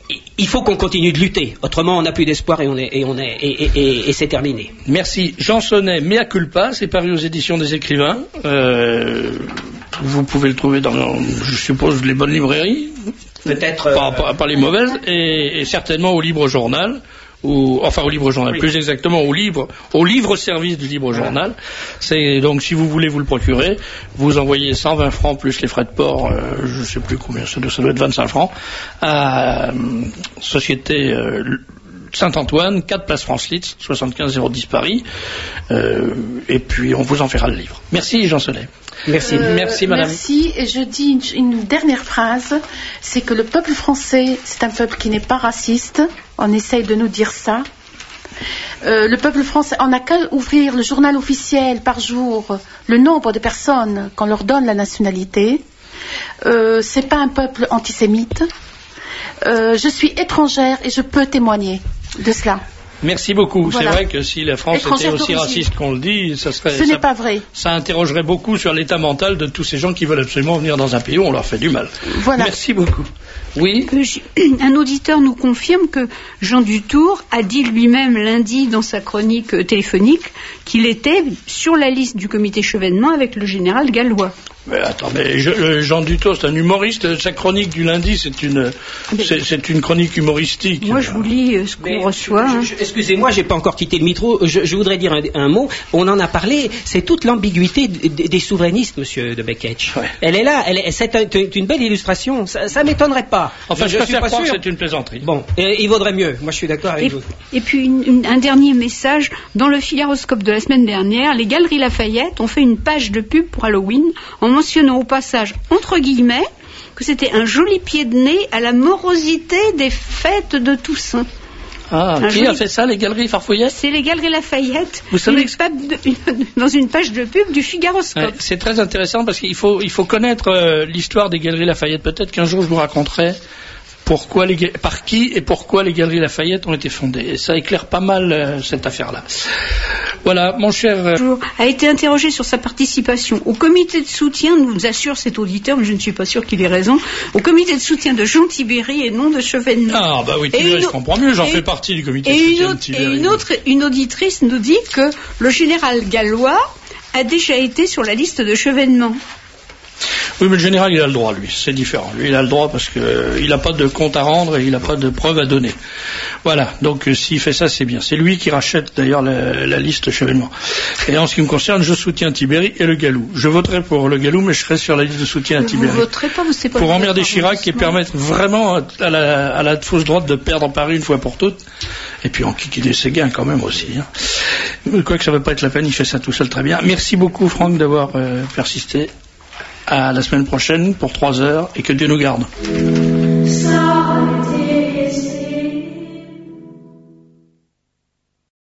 il faut qu'on continue de lutter. Autrement, on n'a plus d'espoir et on est, et on est, et, et, et, et c'est terminé. Merci. Jean Sonnet, Mea culpa, c'est paru aux éditions des écrivains. Euh, vous pouvez le trouver dans, je suppose, les bonnes librairies, Peut-être. pas, pas, pas les mauvaises, et, et certainement au Libre Journal, Ou, enfin au Libre Journal, oui. Plus exactement au livre, au livre-service du Libre Journal. C'est donc si vous voulez vous le procurer, vous envoyez cent vingt francs plus les frais de port, euh, je ne sais plus combien, ça doit, ça doit être vingt-cinq francs, à euh, Société euh, Saint-Antoine, quatre place France-Litz, soixante-quinze zéro dix Paris, euh, et puis on vous en fera le livre. Merci Jean Soleil. Merci, euh, merci madame. Merci, et je dis une, une dernière phrase, c'est que le peuple français, c'est un peuple qui n'est pas raciste, on essaye de nous dire ça. Euh, le peuple français, on n'a qu'à ouvrir le journal officiel par jour, le nombre de personnes qu'on leur donne la nationalité. Euh, c'est pas un peuple antisémite. Euh, je suis étrangère et je peux témoigner de cela. Merci beaucoup. Voilà. C'est vrai que si la France Étrangère était aussi d'origine. raciste qu'on le dit, ça serait. Ce ça, n'est pas vrai. Ça interrogerait beaucoup sur l'état mental de tous ces gens qui veulent absolument venir dans un pays où on leur fait du mal. Voilà. Merci beaucoup. Oui. Un auditeur nous confirme que Jean Dutour a dit lui-même lundi dans sa chronique téléphonique qu'il était sur la liste du comité Chevènement avec le général Gallois. Mais attends, mais je, le Jean Dutour, c'est un humoriste. Sa chronique du lundi, c'est une, c'est, c'est une chronique humoristique. Moi, je vous lis euh, ce qu'on mais reçoit. Je, je, je, excusez-moi, j'ai pas encore quitté le micro. Je, je voudrais dire un, un mot. On en a parlé. C'est toute l'ambiguïté des, des souverainistes, Monsieur de Beketch. Ouais. Elle est là. Elle est, c'est un, une belle illustration. Ça, ça m'étonnerait pas. Enfin, je, je préfère croire sûr. que c'est une plaisanterie. Bon, et, il vaudrait mieux. Moi, je suis d'accord avec et, vous. Et puis, une, une, un dernier message. Dans le Figaroscope de la semaine dernière, les Galeries Lafayette ont fait une page de pub pour Halloween en mentionnant au passage entre guillemets, que c'était un joli pied de nez à la morosité des fêtes de Toussaint. Ah, un qui joli... a fait ça, les Galeries Farfouillettes? C'est les Galeries Lafayette. Vous savez que... de, une, dans une page de pub du Figaroscope. Ouais, c'est très intéressant parce qu'il faut, il faut connaître euh, l'histoire des Galeries Lafayette. Peut-être qu'un jour je vous raconterai pourquoi les, par qui et pourquoi les Galeries Lafayette ont été fondées. Et ça éclaire pas mal euh, cette affaire-là. Voilà, mon cher... Euh... a été interrogé sur sa participation au comité de soutien, nous assure cet auditeur, mais je ne suis pas sûr qu'il ait raison, au comité de soutien de Jean Tibéry et non de Chevènement. Ah, bah oui, Tibéry, je comprends mieux, j'en et, fais partie du comité de soutien autre, de Tibéry. Et une autre, une auditrice nous dit que le général Gallois a déjà été sur la liste de Chevènement. Oui, mais le général, il a le droit, lui. C'est différent. Lui, il a le droit parce qu'il euh, n'a pas de compte à rendre et il n'a pas de preuves à donner. Voilà. Donc, euh, s'il fait ça, c'est bien. C'est lui qui rachète, d'ailleurs, la, la liste Chevènement. Et en ce qui me concerne, je soutiens Tibéry et le Galou. Je voterai pour le Galou, mais je serai sur la liste de soutien à Tibéry. Vous voterez pas, vous savez pas. Pour emmerder Chirac et permettre vraiment à la, à la fausse droite de perdre Paris une fois pour toutes. Et puis, en kikiner ses gains, quand même, aussi. Hein. Quoique ça ne va pas être la peine, il fait ça tout seul très bien. Merci beaucoup, Franck, d'avoir euh, persisté. À la semaine prochaine pour trois heures et que Dieu nous garde.